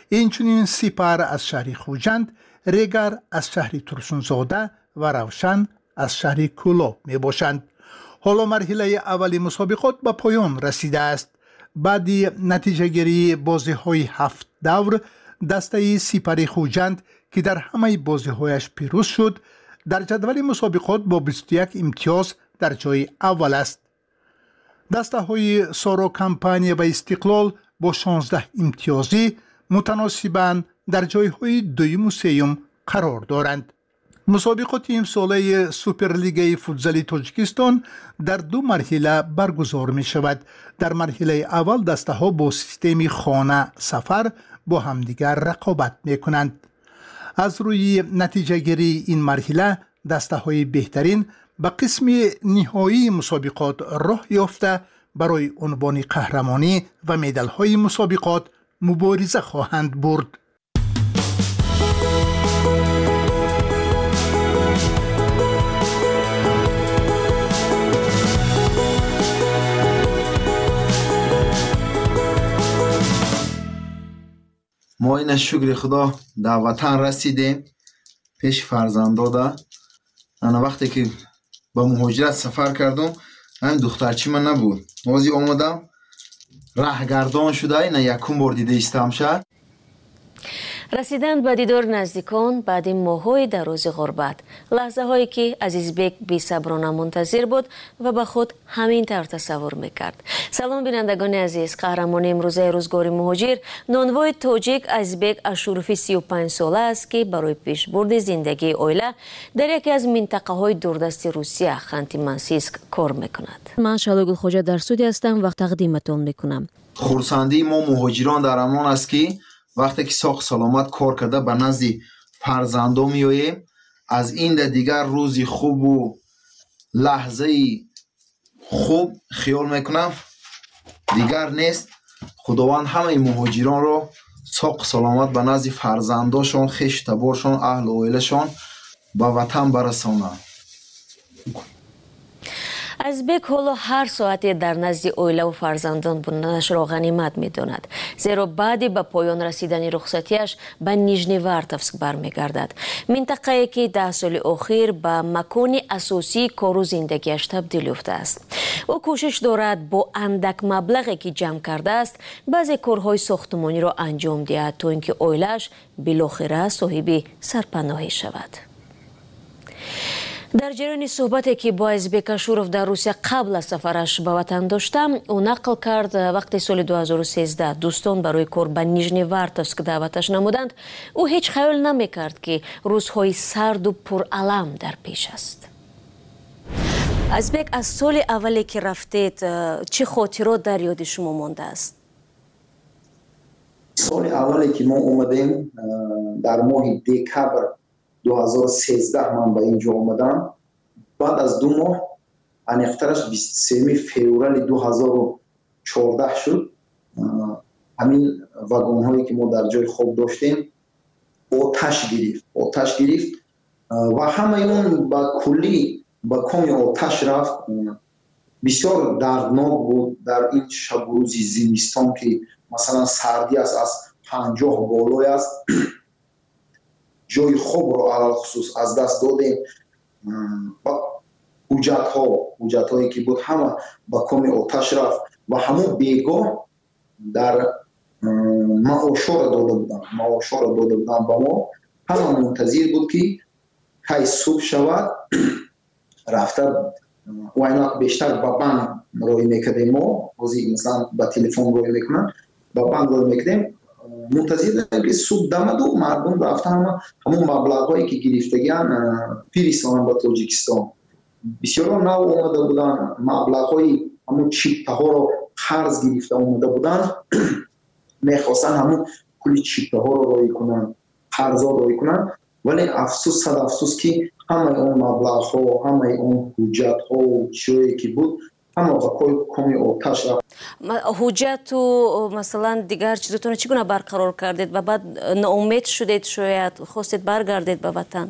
اینچنین سپر از شهر خوجند، ریگر از شهر ترسونزاده و روشن از شهر کولو می باشند. حالا مرحله اولی مسابقات به پایان رسیده است. بعد نتیجه گیری بازی های هفت دور، دسته سپر خوجند که در همه بازی هایش پیروز شد، در جدول مسابقات با بیست و یک امتیاز در جای اول است. دسته های سارا کمپانی و استقلال با شانزده امتیازی متناسباً در جای های دویم و سوم قرار دارند. مسابقات امساله سوپرلیگ فوتزال تاجیکستان در دو مرحله برگزار می شود. در مرحله اول دسته ها با سیستم خانه سفر با همدیگر رقابت می کنند. از روی نتیجه گیری این مرحله دسته های بهترین به قسم نهایی مسابقات راه یافته برای عنوان قهرمانی و مدال های مسابقات مبارزه خواهند برد. ما این شکر خدا در وطن رسیدیم پیش فرزنداده. انا وقتی که با مهاجرت سفر کردم همین دخترچی من نبود. موزی آمدم راهگردان شده این یکم بار دیده استم شد. رسیدن به دیدار نزدیکان بعد ماه‌های دراز غربت، لحظه هایی که عزیزبک بی‌صبرانه منتظر بود و به خود همین طور تصور میکرد. سلام بینندگان عزیز، قهرمان امروزه روزگار مهاجر نانوای تاجیک عزیزبک اشورفی سی و پنج ساله است که برای پیشبرد زندگی عائله در یکی از منطقه های دوردست روسیه خانتی منسیسک کار میکند. من شالوگل خوجا در سودی هستم و تقدیمتون میکنم. خورسندی ما مهاجران در امان است که وقتی که ساخت سلامت کار کرده به نزد فرزندان میاییم. از این در دیگر روزی خوب و لحظه خوب خیال میکنم دیگر نیست. خداوند همه مهاجران را ساخت سلامت به نزد فرزنداشان، خویش تبارشان، اهل و عائله‌شان به وطن برسانه. عزیزبک حالا هر ساعتی در نزد عائله و فرزندان بودنش را غنیمت می‌داند، زیرا بعد به پایان رسیدن رخصتیش به نیژنیوارتوفسک برمیگردد، منطقه‌ای که ده سال اخیر به مکان اساسی کار و زندگیش تبدیل یافته است. او کوشش دارد با اندک مبلغی که جمع کرده است بعضی کارهای ساختمانی را انجام دهد تا اینکه عائله‌اش بالاخره صاحب سرپناهی شود. در جریان صحبتی که با عزیزبک اشورف در روسیه قبل از سفرش به وطن داشتم، او نقل کرد وقتی سال دو هزار و سیزده دوستان برای کار به نیژنیوارتوفسک دعوتش نمودند، او هیچ خیال نمیکرد که روزهای سرد و پرالم در پیش است. عزیزبک، از سال اولی که رفتید چه خاطرات در یاد شما مانده است؟ سال اولی که ما اومدیم در ماه دکبر دو هزار و سیزده من به اینجا آمدم. بعد از دو ماه انیخترش بیست و سوم فوریه دو هزار و چهارده شد. همین واگن هایی که ما در جای خواب داشتیم آتش گرفت آتش گرفت و همه اون با کلی با کمی آتش رفت. بسیار دردناک بود در این شب و روز زمستان که مثلا سردی است، از پنجاه بالای است. جای خوب رو علال خصوص از دست دادیم. حجت ها حجت هایی که بود همه با کمی آتش رفت و همون بیگاه در معاشا را داده بودن معاشا را داده بودن با ما. همه منتظر بود که کی صبح شود رفته و اینا بیشتر با بانک روی میکردیم. ما روزی مثلا با تلفن روی میکنن با بانک روی میکردیم. منتظر که صبح دمد و مردم رفته همه همون مبلغ هایی که گرفتگیان پیرستان با تاجیکستان. بسیار نو آمده بودن، مبلغ های همون چیپه ها رو قرض گرفته آمده بودن. میخواستن همون کلی چیپه ها رو روی کنن، قرض ها روی کنن. ولی افسوس صد افسوس که همه اون مبلغ ها، همه اون حجت ها و چیزی که بود همه با کمی آتش رفت. حجت و مثلا دیگر چیزتون چگونه برقرار کردید و بعد ناامید شدید، شاید خواستید برگردید به وطن؟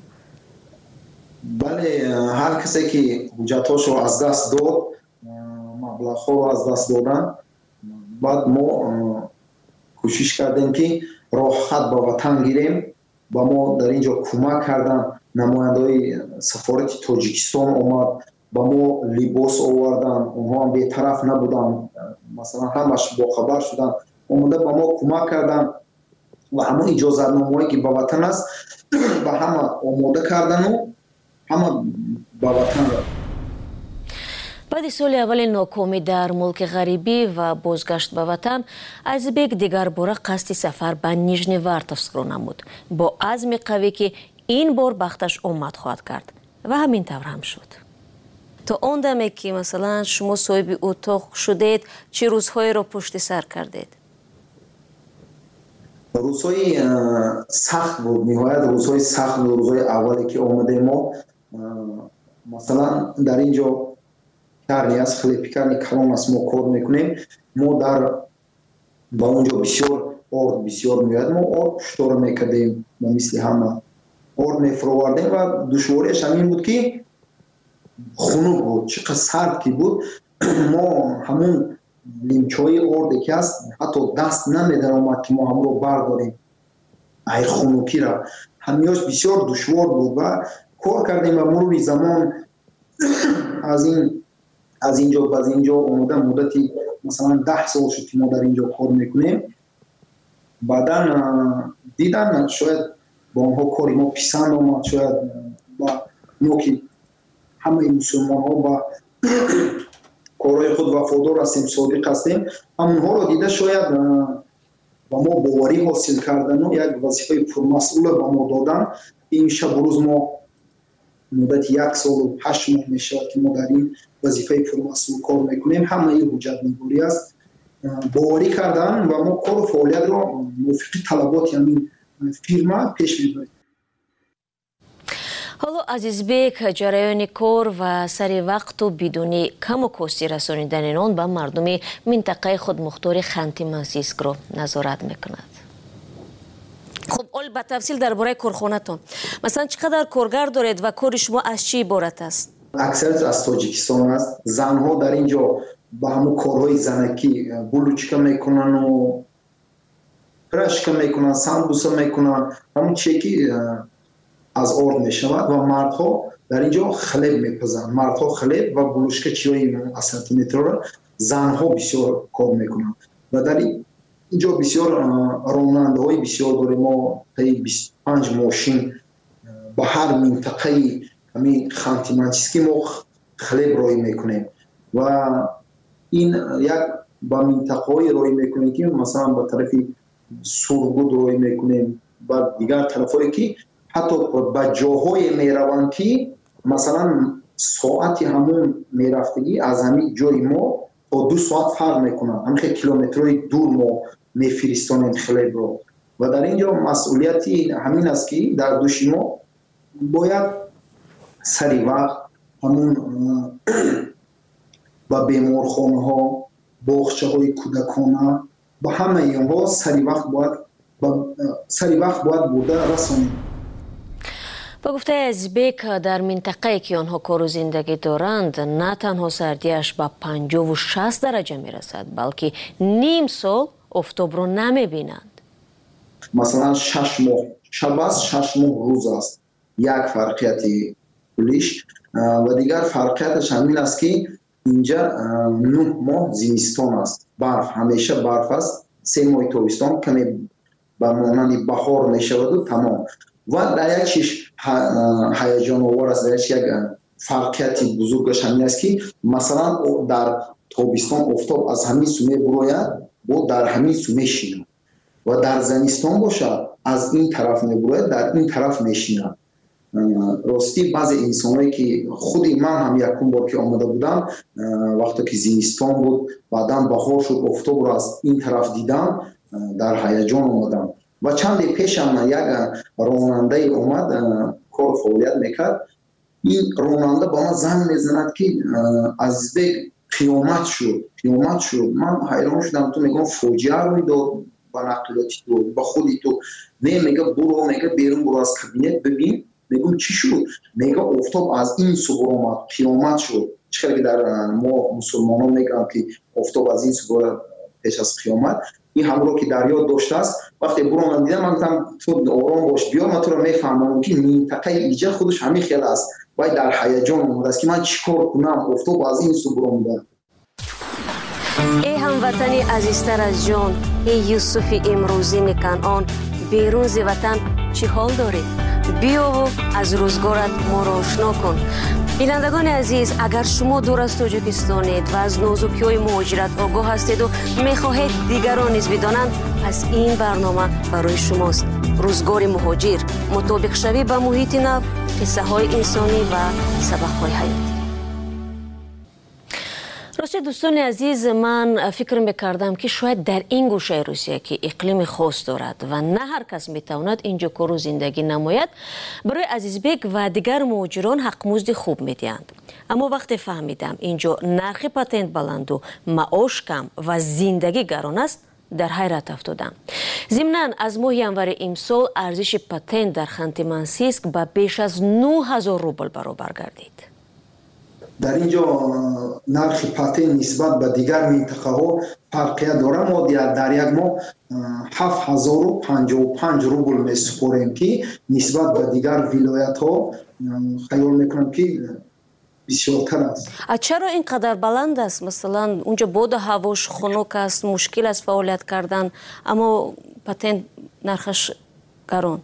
بله، هر کسی که حجتاش رو از دست داد، مبلغ ها رو از دست دادن، بعد ما کوشش کردیم که راحت به وطن گیریم. با ما در اینجا کمک کردن، نماینده‌های سفارت تاجیکستان اومد با ما لباس آوردن، اونها هم بی‌طرف نبودن، مثلا همش با خبر شدن، اومده با ما کمک کردن و همون اجازت نامه‌ای که به وطن است با همه آماده کردن و همه به وطن رفتن. баъди соли аввали нокомӣ дар мулки ғарибӣ ва бозгашт ба ватан, Азизбек дигар бора қасди сафар ба Нижневартовскро намуд, бо азми қавӣ ки ин бор бахташ омад хоҳад кард ва ҳамин тавр ҳам шуд. то он даме ки масалан шумо соҳиби утоқ шудед, чӣ рӯзҳоеро пушти сар кардед? рӯзҳои сахт буд, ниҳоят рӯзҳои сахт буд. рӯзҳои аввале ки омадем мо, масалан дар ин ҷо карни аст, хеле пекарни калон аст, мо кор мекунем. мо дар ба онҷо бисёр орд бисёр меояд, мо орд пуштор мекардем, мо мисли ҳама орд мефуровардем ва душвориаш ҳамин буд ки хунук буд, чӣ қадр сард ки буд. мо ҳамун лимчаҳои орде ки аст ҳатто даст намедаромад ки мо ҳамро бардорем, ай хунукира. ҳамиёш бисёр душвор буд ва кор кардем ва мурури замон аз ин аз инҷо ба инҷо омада муддати масалан даҳ сол шуд ки мо дар инҷо кор мекунем. баъдан дидан шояд ба онҳо кори мо писанд омад, шояд ба мо ки ҳамаи мусулмонҳо ба корҳои худ вафодор ҳастем, содиқ ҳастем, ҳамонҳоро дида шояд ба мо боварӣ ҳосил кардану як вазифаи пурмасъула ба мо додан. имшаб рӯз мо муддати як солу ҳашт моҳ мешавад ки мо дар ин вазифаи пурмасъул кор мекунем. ҳамаи ҳуҷҷатнигорӣ аст, боварӣ кардан ва мо кору фаъолиятро мувофиқи талаботи ҳамин фирма пеш мебарем. ҳоло Азизбек ҷараёни кор ва сари вақту бидуни каму кости расонидани он ба мардуми минтақаи худмухтори Ханти-Мансийскро назорат мекунад. хуб, ол ба тафсил дар бораи корхонатон, масалан чӣ қадар коргар доред ва кори шумо аз чӣ иборат аст? аксарияш аз Тоҷикистон аст. занҳо дар ин ҷо ба ҳамун корҳои занакӣ булучка мекунану прашка мекунанд, самбуса мекунанд, ҳамун чие ки аз орд мешавад ва мардҳо дар ин ҷо хлеб мепазанд. мардҳо хлеб ва булушка чиёи асортиментрро занҳо бисёр кор мекунанд ва дар ин ҷо бисёр ронандаҳои бисёр дорем. мо таи бисту панҷ мошин ба ҳар минтақаи ҳамин Ханти-Мансийскӣ мо хлеб роӣ мекунем ва ин як ба минтақаҳои роӣ мекунем ки масалан ба тарафи Сургуд роӣ мекунем, ба дигар тарафҳое ки ҳатто ба ҷоҳое мераванд ки масалан соати ҳамун мерафтагӣ аз ҳамин ҷои мо то ду соат фарқ мекунад. ҳамин хеле километрҳои дур мо мефиристонем хлебро ва дар ин ҷо масъулияти ҳамин аст ки дар дӯши мо бояд сари вақт ҳамун ба беморхонаҳо, боғчаҳои кӯдакона, ба ҳамаи онҳо сари вақт бояд сари вақт бояд бурда расонем. ба гуфтаи Азизбек, дар минтақае ки онҳо кору зиндагӣ доранд, на танҳо сардиаш ба панҷову шаст дараҷа мерасад, балки ним сол офтобро намебинанд. масалан шаш моҳ шаб аст, шаш моҳ рӯз аст. як фарқияти кулиш ва дигар фарқияташ ҳамин аст ки инҷа нӯҳ моҳ зимистон аст, барф, ҳамеша барф аст. се моҳи тобистон каме ба монанди баҳор мешаваду тамом. ва дар як чиш ҳаяҷоновар аст, дар як фарқияти бузургаш ҳамин аст ки масалан дар тобистон офтоб аз ҳамин су мебурояд, бо дар ҳамин су мешинад ва дар зимистон бошад аз ин тараф мебурояд, дар ин тараф мешинад. рости баъзе инсонҳое ки худи ман ҳам якум бор ки омада будам, вақте ки зимистон буд, баъдан баҳор шуд, офтобро аз ин тараф дидам, дар ҳаяҷон омадам. ва чанде пешам як ронандаи омад, кор фаъолият мекард. ин ронанда ба ман занг мезанад ки Азизбек қиёмат шуд, қиёмат шуд. ман ҳайрон шудам. ту мегӯям фоҷиа рӯй дод ба нақлиёти ту, ба худи ту. не мега буро, мега берун буро аз кабинет бибин. мегӯм чӣ шуд? мега офтоб аз ин су баромад, қиёмат шуд. чӣ қадр ки дар мо мусулмонон мегӯям ки офтоб аз ин су баромад пеш аз қиёмат. این همون که در یاد داشته است. وقتی برو من دیدم من گفتم تو آرام باش بیا، من تو رو میفهمم که منطقه ایجاد خودش همین خیلی است و در هیجان اومده است که من چیکار کنم، افتاد از این سو برو میدم. ای هموطنی عزیزتر از جان، ای یوسف امروزین کنعان، بیرون ز وطن چی حال داری؟ بیا و از روزگارت ما را آشنا کن. بینندگان عزیز، اگر شما دور از تاجیکستانید و از نازکی‌های مهاجرت آگاه هستید و می‌خواهید دیگران نیز بدانند، پس این برنامه برای شماست. روزگار مهاجر، مطابق شوی به محیط نو، قصه‌های انسانی و سبق‌های حیاتی. راستی دوستان عزیز، من فکر میکردم که شاید در این گوشه روسیه که اقلیم خاص دارد و نه هر کس میتواند اینجا کار و زندگی نماید، برای عزیزبک و دیگر مهاجران حق مزد خوب میدهند. اما وقتی فهمیدم اینجا نرخ پاتنت بلند و معاش کم و زندگی گران است، در حیرت افتادم. ضمناً از ماه ینور امسال ارزش پاتنت در خانت-مانسیسک به بیش از نه هزار روبل برابر گردید. در اینجا نرخ پاتنت نسبت به دیگر منطقه ها فرقیت داره. ما در یک ماه هفت هزار و پنجاه و پنج روبل میسپاریم که نسبت به دیگر ولایت ها خیال میکنم که بسیارتر است. چرا اینقدر بلند است؟ مثلا اونجا باد هواش خنک است، مشکل است فعالیت کردن، اما پاتنت نرخش گران.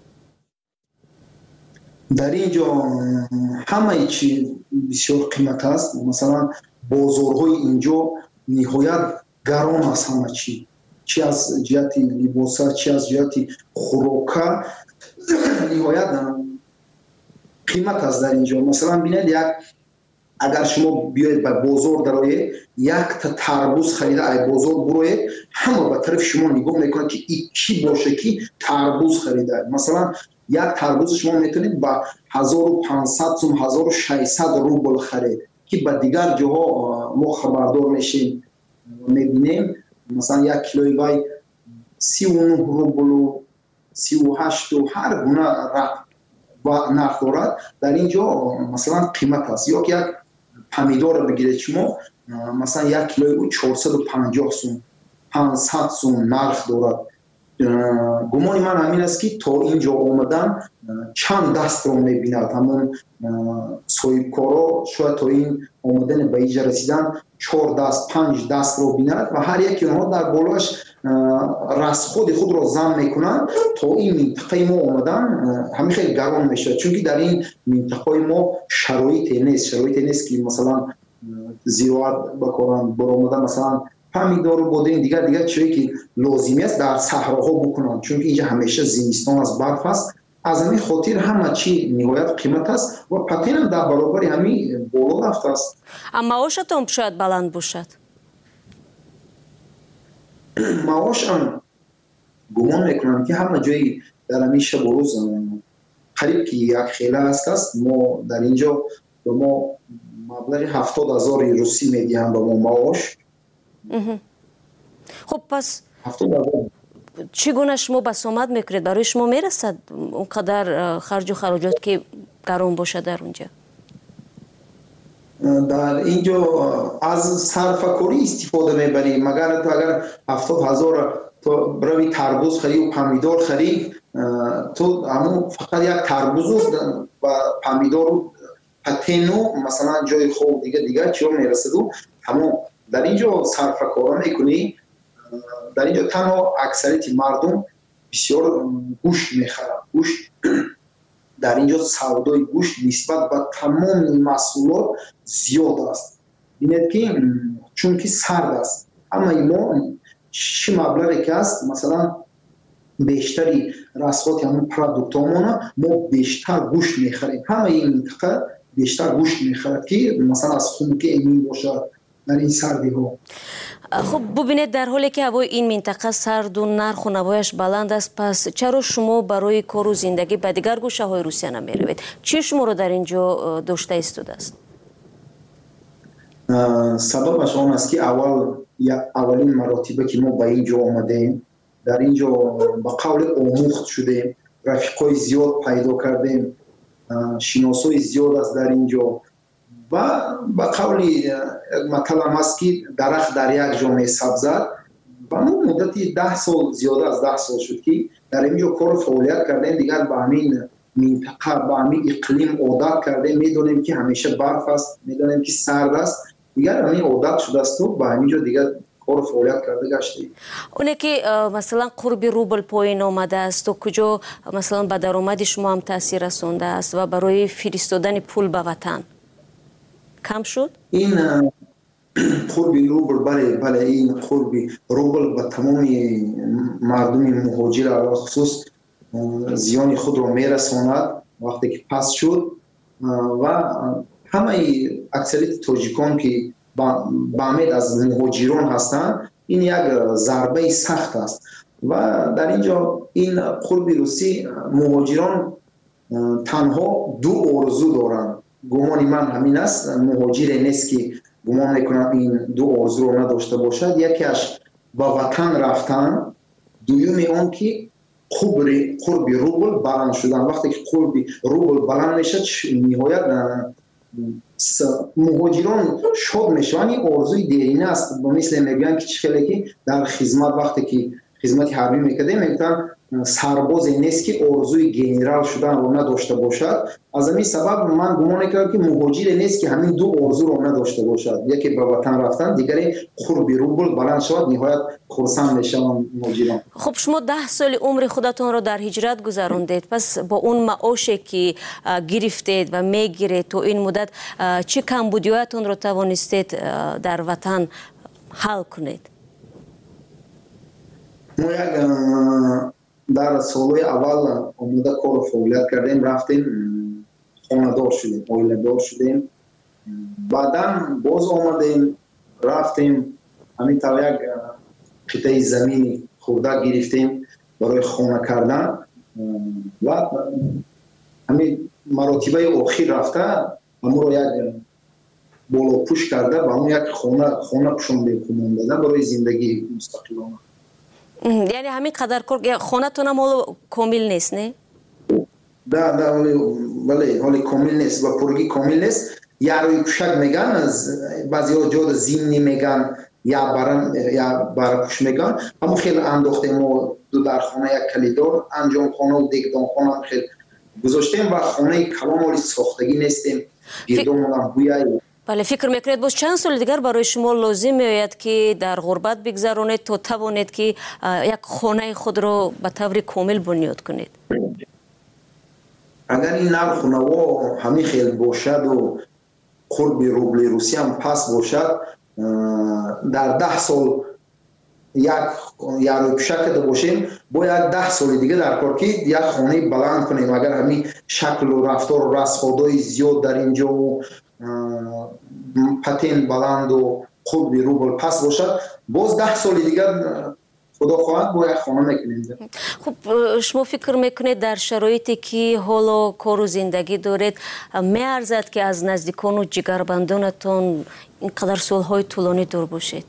در اینجا همه چی بسیار قیمت است. مثلا بازارهای اینجا نهایت گران است، همه چی، چی از جهت لباس چی از جهت خوراک نهایت قیمت است در اینجا. مثلا ببینید یک اگر شما بیاید به بازار درآیید، یک تا تربوز خریده ای بازار بروید، همه به طرف شما نگاه میکنند که این کی باشه که تربوز خریده. مثلا یک تربوز شما میتونید با هزار و پانصد سوم هزار و ششصد روبل خرید که به دیگر جاها ما خبردار میشیم میبینیم مثلا یک کیلوی وای سی و نه روبل و سی و هشت و هر گونه و نرخ دارد. در اینجا مثلا قیمت است. یا که یک پمیدور بگیرید شما مثلا یک کیلوی چهارصد و پنجاه سوم پانصد سوم نرخ دارد. گمان من همین است که تا اینجا آمدن چند دست رو میبیند. همون صاحبکارا شاید تا این آمدن به اینجا رسیدن چهار دست پنج دست رو بیند و هر یک اونها در بالاش رسخود خود را زم میکنند. تا این منطقه ما آمدن همین خیلی گران میشه، چون که در این منطقه ما شرایط نیست شرایط نیست که مثلا زراعت بکنن برآمدن مثلا پمیدور و بادرنگ دیگر دیگر چیزی که لازمی است در صحراها بکنن، چون که اینجا همیشه زمستان از برف است. از همین خاطر همه چی نهایت قیمت است و پاتنت هم در برابر همین بالا رفته است. اما معاشتون شاید بلند باشد. معاش هم گمان میکنم که همه جایی در همین شب و روز قریب که یک خیله است است. ما در اینجا به ما مبلغ هفتاد هزار روسی میدیم به ما معاش. خب پس چگونه شما بسامد میکنید؟ برای شما میرسد اونقدر خرج و خراجات که گران باشه در اونجا؟ در اینجا از صرفه‌کاری استفاده میبریم. مگر تو اگر هفتاد هزار تو بروی تربوز خرید و پمیدور خرید، تو همون فقط یک تربوز و پمیدور و پاتنت مثلا جای خوب دیگه دیگه چیو میرسد و همون در اینجا صرفه‌کاری میکنی. در اینجا تنها اکثریت مردم بسیار گوشت میخرند. گوشت در اینجا سودای گوشت نسبت به تمام محصولات زیاد است. ببینید که چون که سرد است، اما ما چه مبلغی که است مثلا بیشتری رسوات همون پروداکتامون ما بیشتر گوشت میخریم. همه این منطقه بیشتر گوشت میخرد که مثلا از خون که ایمن باشد در این سردی ها. خب ببینید در حالی که هوای این منطقه سرد و نرخ و نوایش بلند است، پس چرا شما برای کار و زندگی به دیگر گوشه های روسیه نمی روید؟ چی شما رو در اینجا داشته ایستاده است؟ سببش آن است که اول اولین مراتبه که ما به اینجا آمدیم، در اینجا با قول آموخت شدیم، رفیقای زیاد پیدا کردیم، شناسای زیاد است در اینجا و با قول مطلب هست که درخت در یک جامعه سبزد با اون مدتی ده سال زیاده از ده سال شد که در اینجا کار فعالیت کردیم. دیگر با همین منطقه با همین اقلیم عادت کردیم، میدونیم که همیشه برف است، میدونیم که سرد است، دیگر همین عادت شده است و با همینجا دیگر کار فعالیت کرده گشتیم. اونه که مثلا قرب روبل پایین آمده است و کجا مثلا به درآمد شما هم تاثیر رسونده است و برای فرستادن پول به وطن کم شد؟ این قرب روبل بله بله این قرب روبل به تمام مردم مهاجر علی خصوص زیان خود را میرساند وقتی که پس شد و همه اکثریت تاجیکان که با امید از مهاجران هستند این یک ضربه سخت است و در اینجا این قرب روسی مهاجران تنها دو آرزو دارند. گمان من همین است، مهاجر نیست که گمان میکنم این دو آرزو را نداشته باشد. یکیش با وطن رفتن، دومی اون که قرب روبل بلند شدن. وقتی که قرب روبل بلند میشه نهایت مهاجران شاد میشن. این آرزوی دیرینه است، مثل میگن که چخیلی که در خدمت وقتی که خدمت حربی میکرده میگن سرباز نیست که آرزوی گنرال شدن رو نداشته باشد. از همین سبب من گمان کردم که مهاجر نیست که همین دو آرزو رو نداشته باشد، یکی به وطن رفتن، دیگری قرب روبل بلند شد. نهایت خرسند میشن مهاجران. خب شما ده سال عمر خودتون رو در هجرت گذراندید، پس با اون معاشی که گرفتید و میگیرید تو این مدت چه کمبودیاتون رو توانستید در وطن حل کنید؟ ما یک در سالهای اول آمده کار فعالیت کردیم، رفتیم خانه دار شدیم، عائله دار شدیم، بعدا باز آمدیم رفتیم همین طور یک قطعه زمینی خورده گرفتیم برای خانه کردن و همین مراتبه آخر رفته همون رو یک بالا پوش کرده و همون یک خانه خانه پوشاندیم کمون دادن برای زندگی مستقلانه. یعنی همین قدر کار خانه تون هم کامل نیست نه؟ ده ده ولی ولی حالی کامل نیست و پرگی کامل نیست. یا روی کشک میگن، از بعضی ها جاد زمینی میگن یا برن یا برکش میگن. همون خیلی انداختیم ما دو در خانه یک کلیدار انجام خانه و دیگدان خانه هم خیلی گذاشتیم و خانه کلام ولی ساختگی نیستیم. گردمون هم بویایی. بله، فکر میکنید باز چند سال دیگر برای شما لازم میآید که در غربت بگذرانید تا توانید که یک خانه خود را به طور کامل بنیاد کنید؟ اگر این نرخ خانه ها همین خیلی باشد و قرب روبل روسی هم پس باشد، در ده سال یک یارو شکل باشیم باید ده سال دیگه در کار که یک خانه بلند کنیم. اگر همین شکل و رفتار و رسخادای زیاد در اینجا و پتین بلند و قرب روبل پس باشد، باز ده سال دیگر خدا خواهد باید خانه میکنیم. خب شما فکر میکنید در شرایطی که حالا کار و زندگی دارید میارزد که از نزدیکان و جگربندانتون اینقدر سالهای طولانی دور باشید؟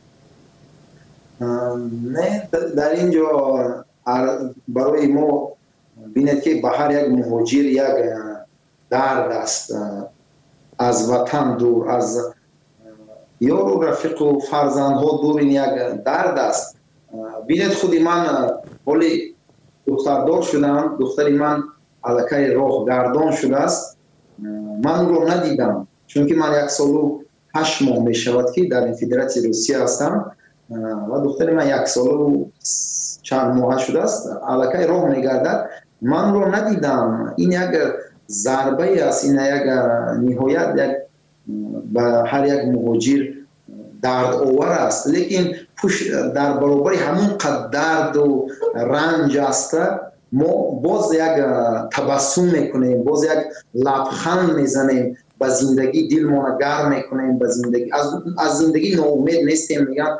نه، در اینجا برای ما بینید که به هر یک مهاجر یک درد است، از وطن دور، از یار و رفیق و فرزندها دور، این یک درد است. بینید خودی من حالی دختردار شدم، دختری من علاقه راه گردان شده است، من رو ندیدم چون که من یک سال و هشت ماه می شود که در فدراسیون روسیه هستم و دختری من یک سال و چند ماه شده است علاقه راه می گردد، من رو ندیدم. این یک ضربه است، این یک نهایت یک به هر یک مهاجر درد آور است. لیکن در برابر همون قدر درد و رنج است ما باز یک تبسم میکنیم، باز یک لبخند میزنیم، به زندگی دل ما گرم میکنیم، به زندگی از از زندگی ناامید نیستیم. میگن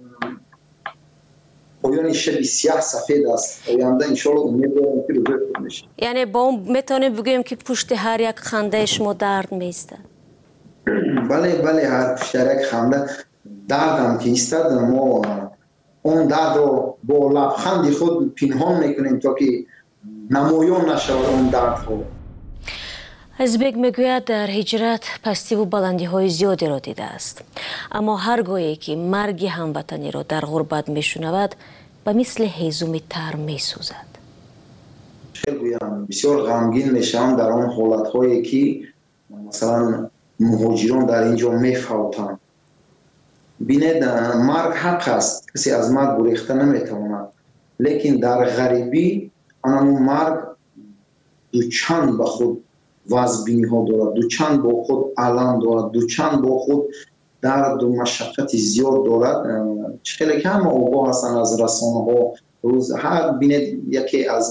پایان شب سیاه سفید است، آینده ان شاء الله امید دارم که روزی خوب بشه. یعنی با اون میتونیم بگوییم که پشت هر یک خنده شما درد میسته؟ بله بله، هر پشت یک خنده دردم که ایستد ما اون درد رو با لبخند خود پنهان میکنیم تا که نمایان نشود اون درد خود. ҳизбек мегӯяд дар ҳиҷрат пастиву баландиҳои зиёдеро дидааст. аммо ҳар гоҳе ки марги ҳамватаниро дар ғурбат мешунавад, ба мисли ҳезуми тар месӯзад. гӯям бисёр ғамгин мешавам дар он ҳолатҳое ки масалан муҳоҷирон дар ин ҷо мефавтанд. бинед, марг ҳақ аст, касе аз марг гурехта наметавонад, лекин дар ғарибӣ анаму марг дучанд ба худ вазбиниҳо дорад, дучанд бо худ алам дорад, дучанд бо худ дарду машаққати зиёд дорад. хеле ки ҳама огоҳ ҳастанд аз расонаҳо, рӯз ҳар бинед яке аз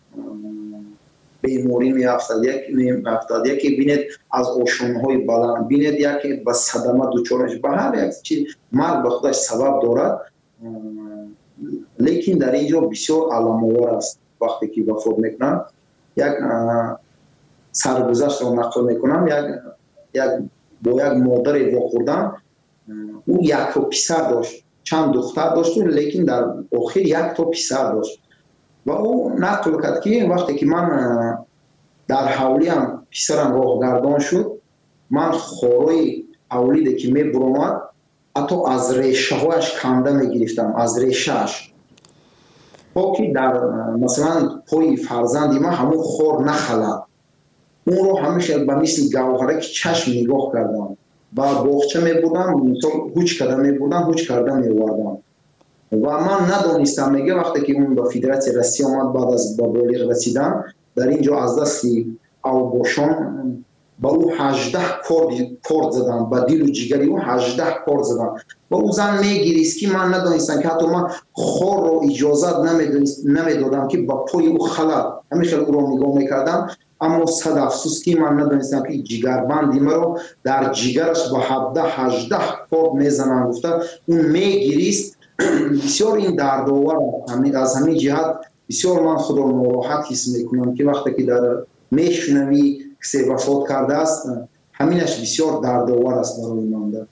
беморӣ меафтад, яке бинед аз ошонаҳои баланд, бинед яке ба садама дучор мешавад. ба ҳар як чиз марг ба худаш сабаб дорад, лекин дар ин ҷо бисёр аламовар аст. вақте ки вафот мекунанд, як саргузаштро нақл мекунам, як бо як модаре вохӯрдам, ӯ якто писар дошт, чанд духтар дошту, лекин дар охир якто писар дошт. ва ӯ нақл кард ки вақте ки ман дар ҳавлиам писарам роҳгардон шуд, ман хорои авлиде ки мебуромад ҳатто аз решаҳояш канда мегирифтам, аз решааш, то ки дар масалан пои фарзанди ман ҳамун хор нахалад. اون رو همیشه به مثل گوهره که چشم نگاه کردم و باغچه میبودم، مثلا هوچ کرده میبودم، هوچ کرده میوردم و من ندانستم. میگه وقتی که اون به فدراسیون روسیه آمد بعد از به بالغ رسیدن، در اینجا از دستی اوباشان با او هجده کارد زدن، با دل و جگری او هجده کارد زدن و او زن میگیریست که من ندانستم که حتی من خور رو اجازت نمیدادم که با پای او خلط، همیشه او رو نگاه میکردم. اما صد افسوس که من ندانستم که جگربندی مرا در جگرش با هفده هجده کارد میزنن. گفته اون میگیریست. بسیار این دردآور از همین جهت بسیار من خود را ناراحت حس میکنم که وقتی که در میشنوی کسی وفات کرده است، همینش بسیار دردآور است برای من.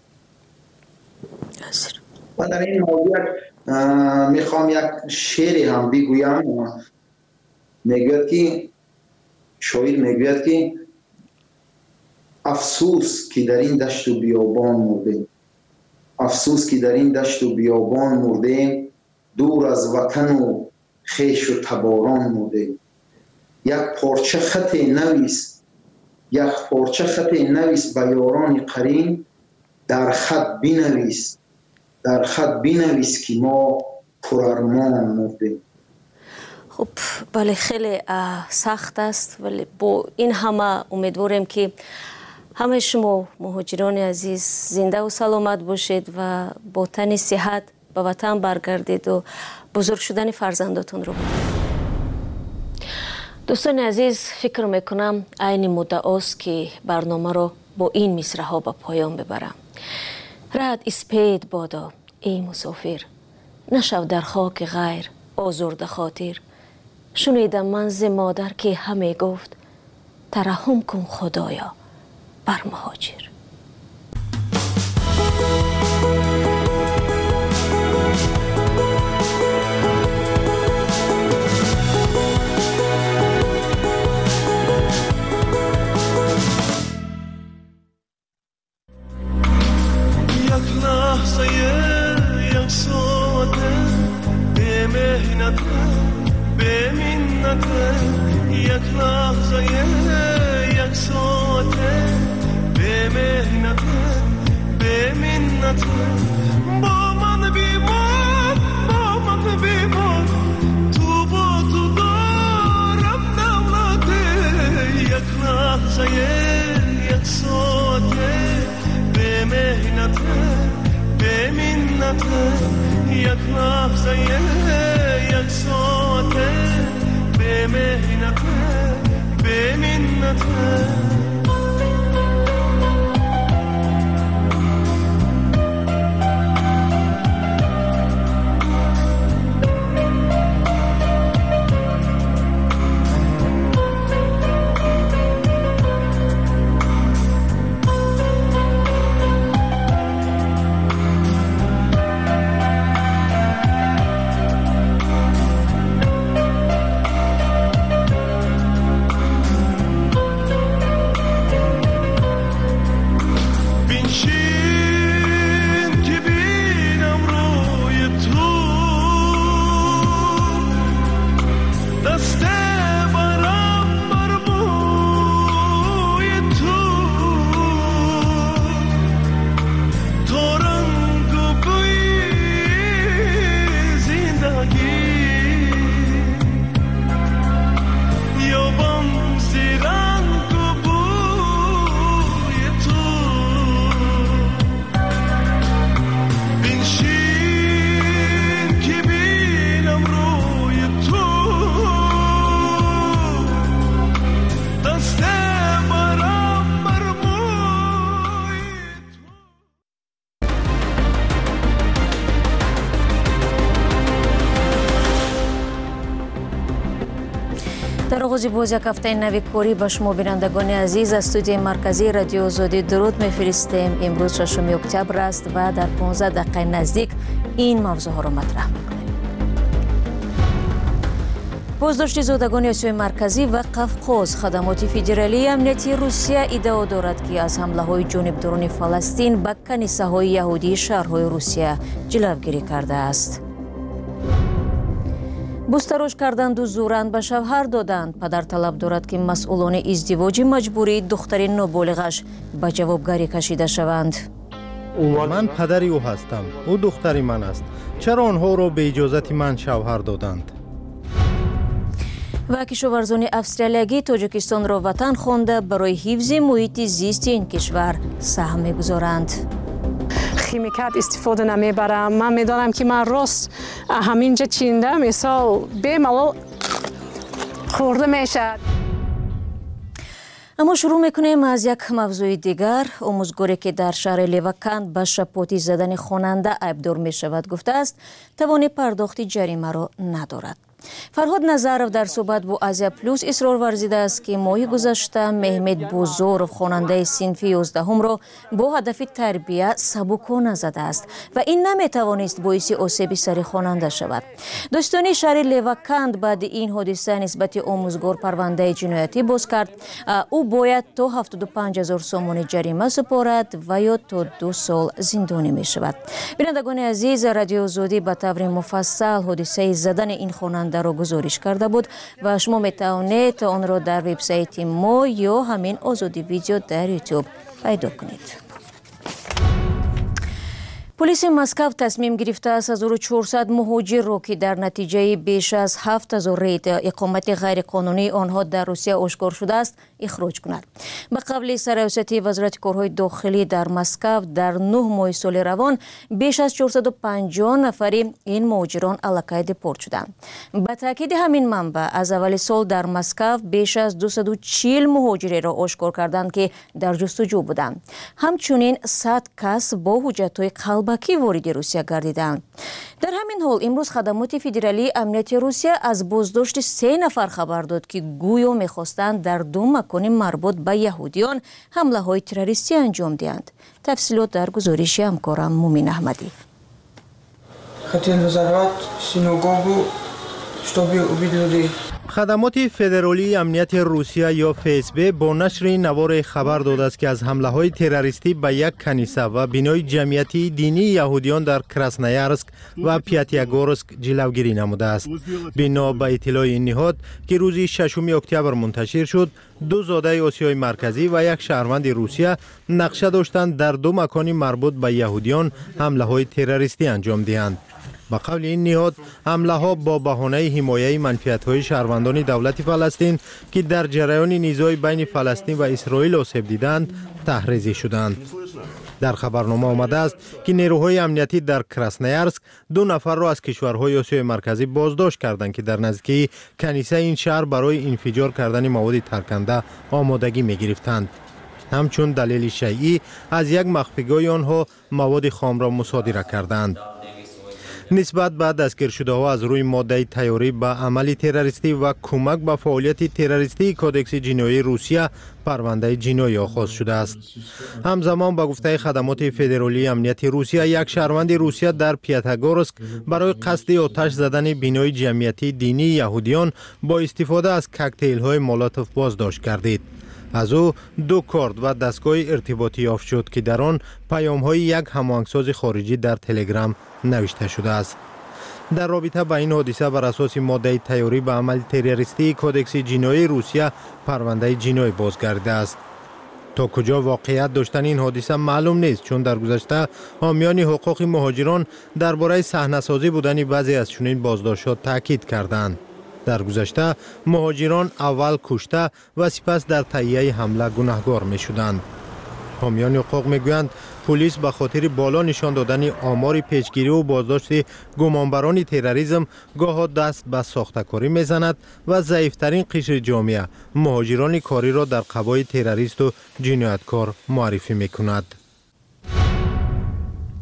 و در این موضوع میخوام یک شعری هم بگویم. میگوید که شاعر میگوید که افسوس که در این دشت و بیابان مرده، افسوس که در این دشت و بیابان مرده، دور از وطن و خویش و تباران مرده. یک پارچه خط نویس، یک پارچه خط نویس به یاران قرین، در خط بنویس، در خط بنویس که ما پرارمان مرده. خب بله خیلی سخت است، ولی با این همه امیدواریم که همه شما مهاجران عزیز زنده و سلامت باشید و با تن صحت به وطن برگردید و بزرگ شدن فرزنداتون رو ببینید. دوستان عزیز، فکر میکنم عین مدت است که برنامه رو با این مصرع ها به پایان ببرم. رد اسپید بادا ای مسافر، نشو در خاک غیر آزرده خاطر. شنیدم من ز مادر که همه گفت، ترحم کن خدایا بر مهاجر. یک لحظه یک ساعته به مهنت به منت، یک لحظه یک ساعته به مهنت به منت. با من بیمان با من بیمان، تو با تو دارم دولت. یک لحظه یک ساعته به مهنت به منت، یک لحظه یک ساعته به مهنت به منت. оғози боз як ҳафтаи нави корӣ ба шумо бинандагони азиз аз студияи марказии радиои озодӣ дуруд мефиристем. имрӯз шашуми октябр аст ва дар понздаҳ дақиқаи наздик ин мавзӯъҳоро матраҳ мекунем. боздошти зодагони осиёи марказӣ ва қавқоз. хадамоти федералии амнияти русия иддао дорад ки аз ҳамлаҳои ҷонибдорони фаластин ба канисаҳои яҳудии шаҳрҳои русия ҷилавгирӣ кардааст. бустарош карданду зӯранд ба шавҳар доданд. падар талаб дорад ки масъулони издивоҷи маҷбурии духтари ноболиғаш ба ҷавобгарӣ кашида шаванд. ман падари ӯ ҳастам, ӯ духтари ман аст. чаро онҳоро бе иҷозати ман шавҳар доданд? ва кишоварзони австралиягӣ тоҷикистонро ватан хонда барои ҳифзи муҳити зисти ин кишвар саҳм мегузоранд. химикат истифода намебарам. ман медонам ки ман рост ҳаминҷа чинда мисол бемалол хӯрда мешавад. аммо шурӯъ мекунем аз як мавзӯи дигар. омӯзгоре ки дар шаҳри леваканд ба шапоти задани хонанда айбдор мешавад гуфтааст тавони пардохти ҷаримаро надорад. фарҳод назаров дар суҳбат бо азия плюс исрор варзидааст ки моҳи гузашта меҳмед бузоров хонандаи синфи ёздаҳумро бо ҳадафи тарбия сабукона задааст ва ин наметавонист боиси осеби сари хонанда шавад. достони шаҳри леваканд баъди ин ҳодиса нисбати омӯзгор парвандаи ҷиноятӣ боз кард. ӯ бояд то ҳафтоду панҷ ҳазор сомони ҷарима супорад ва ё то ду сол зиндонӣ мешавад. бинандагони азиз, радиои озодӣ ба таври муфассал ҳодисаи задани ин хонанда ро гузориш карда буд ва шумо метавонед онро дар вебсайти мо ё ҳамин озодӣ видео дар ютуб пайдо кунед. полиси Москав тасмим гирифтааст ҳазору чорсад муҳоҷирро ки дар натиҷаи беш аз ҳафт ҳазор рейд иқомати ғайриқонунии онҳо дар Русия ошкор шудааст ихроҷ кунад. ба қавли сарёсати вазорати корҳои дохилӣ дар Москав дар нӯҳ моҳи соли равон беш аз чорсаду панҷоҳ нафари ин муҳоҷирон аллакай депорт шуданд. ба таъкиди ҳамин манбаъ аз аввали сол дар Москав беш аз дусаду чил муҳоҷиреро ошкор карданд ки дар ҷустуҷӯ буданд. ҳамчунин сад кас бо ҳуҷҷатҳои қалба ки вориди Русия гардиданд. дар ҳамин ҳол имрӯз хадамоти федералии амнияти Русия аз боздошти се нафар хабар дод ки гӯё мехостанд дар ду макони марбут ба яҳудиён ҳамлаҳои террористӣ анҷом диҳанд. тафсилот дар гузориши ҳамкорам Мумин Аҳмадӣ. Хотел взорвать синагогу, чтобы убить людей. хадамоти федералии амнияти русия ё ФСБ бо нашри наворе хабар додааст ки аз ҳамлаҳои террористӣ ба як каниса ва бинои ҷамъиятии динии яҳудиён дар Красноярск ва Пятигорск ҷилавгирӣ намудааст. бино ба иттилои ин ниҳод ки рӯзи шашуми октябр мунташир шуд, ду зодаи осиёи марказӣ ва як шаҳрванди Русия нақша доштанд дар ду макони марбут ба яҳудиён ҳамлаҳои террористӣ анҷом диҳанд. ба қавли ин ниҳод ҳамлаҳо бо баҳонаи ҳимояи манфиатҳои шаҳрвандони давлати Фаластин ки дар ҷараёни низои байни Фаластин ва Исроил осеб диданд таҳризӣ шуданд. дар хабарнома омадааст ки нерӯҳои амниятӣ дар Красноярск ду нафарро аз кишварҳои Осиёи марказӣ боздошт карданд ки дар наздикии канисаи ин шаҳр барои инфиҷор кардани маводи тарканда омодагӣ мегирифтанд. ҳамчун далели шайъӣ аз як махфигоҳи онҳо маводи хомро мусодира карданд. нисбат ба дастгиршудаҳо аз рӯи моддаи тайёрӣ ба амали террористӣ ва кӯмак ба фаъолияти террористии кодекси ҷиноии Русия парвандаи ҷиноӣ оғоз шудааст. ҳамзамон ба гуфтаи хадамоти федералии амнияти Русия, як шаҳрванди Русия дар Пятигорск барои қасди оташ задани бинои ҷамъиятии динии яҳудиён бо истифода аз коктейлҳои молотов боздошт гардид. аз ӯ ду корд ва дастгоҳи иртиботӣ ёфт шуд ки дар он паёмҳои як ҳамоҳангсози хориҷӣ дар телеграм навишта шудааст. дар робита ба ин ҳодиса бар асоси моддаи тайёрӣ ба амали террористии кодекси ҷиноии Русия парвандаи ҷиноӣ боз гардидааст. то куҷо воқеият доштани ин ҳодиса маълум нест, чун дар гузашта ҳомиёни ҳуқуқи муҳоҷирон дар бораи саҳнасозӣ будани баъзе аз чунин боздоштҳо таъкид карданд. дар гузашта муҳоҷирон аввал кушта ва сипас дар таҳияи ҳамла гунаҳгор мешуданд. ҳомиёни ҳуқуқ мегӯянд пулис ба хотири боло нишон додани омори пешгирӣ ва боздошти гумонбарони терроризм гоҳо даст ба сохтакорӣ мезанад ва заифтарин қишри ҷомеа муҳоҷирони кориро дар қабои террористу ҷинояткор муаррифӣ мекунад.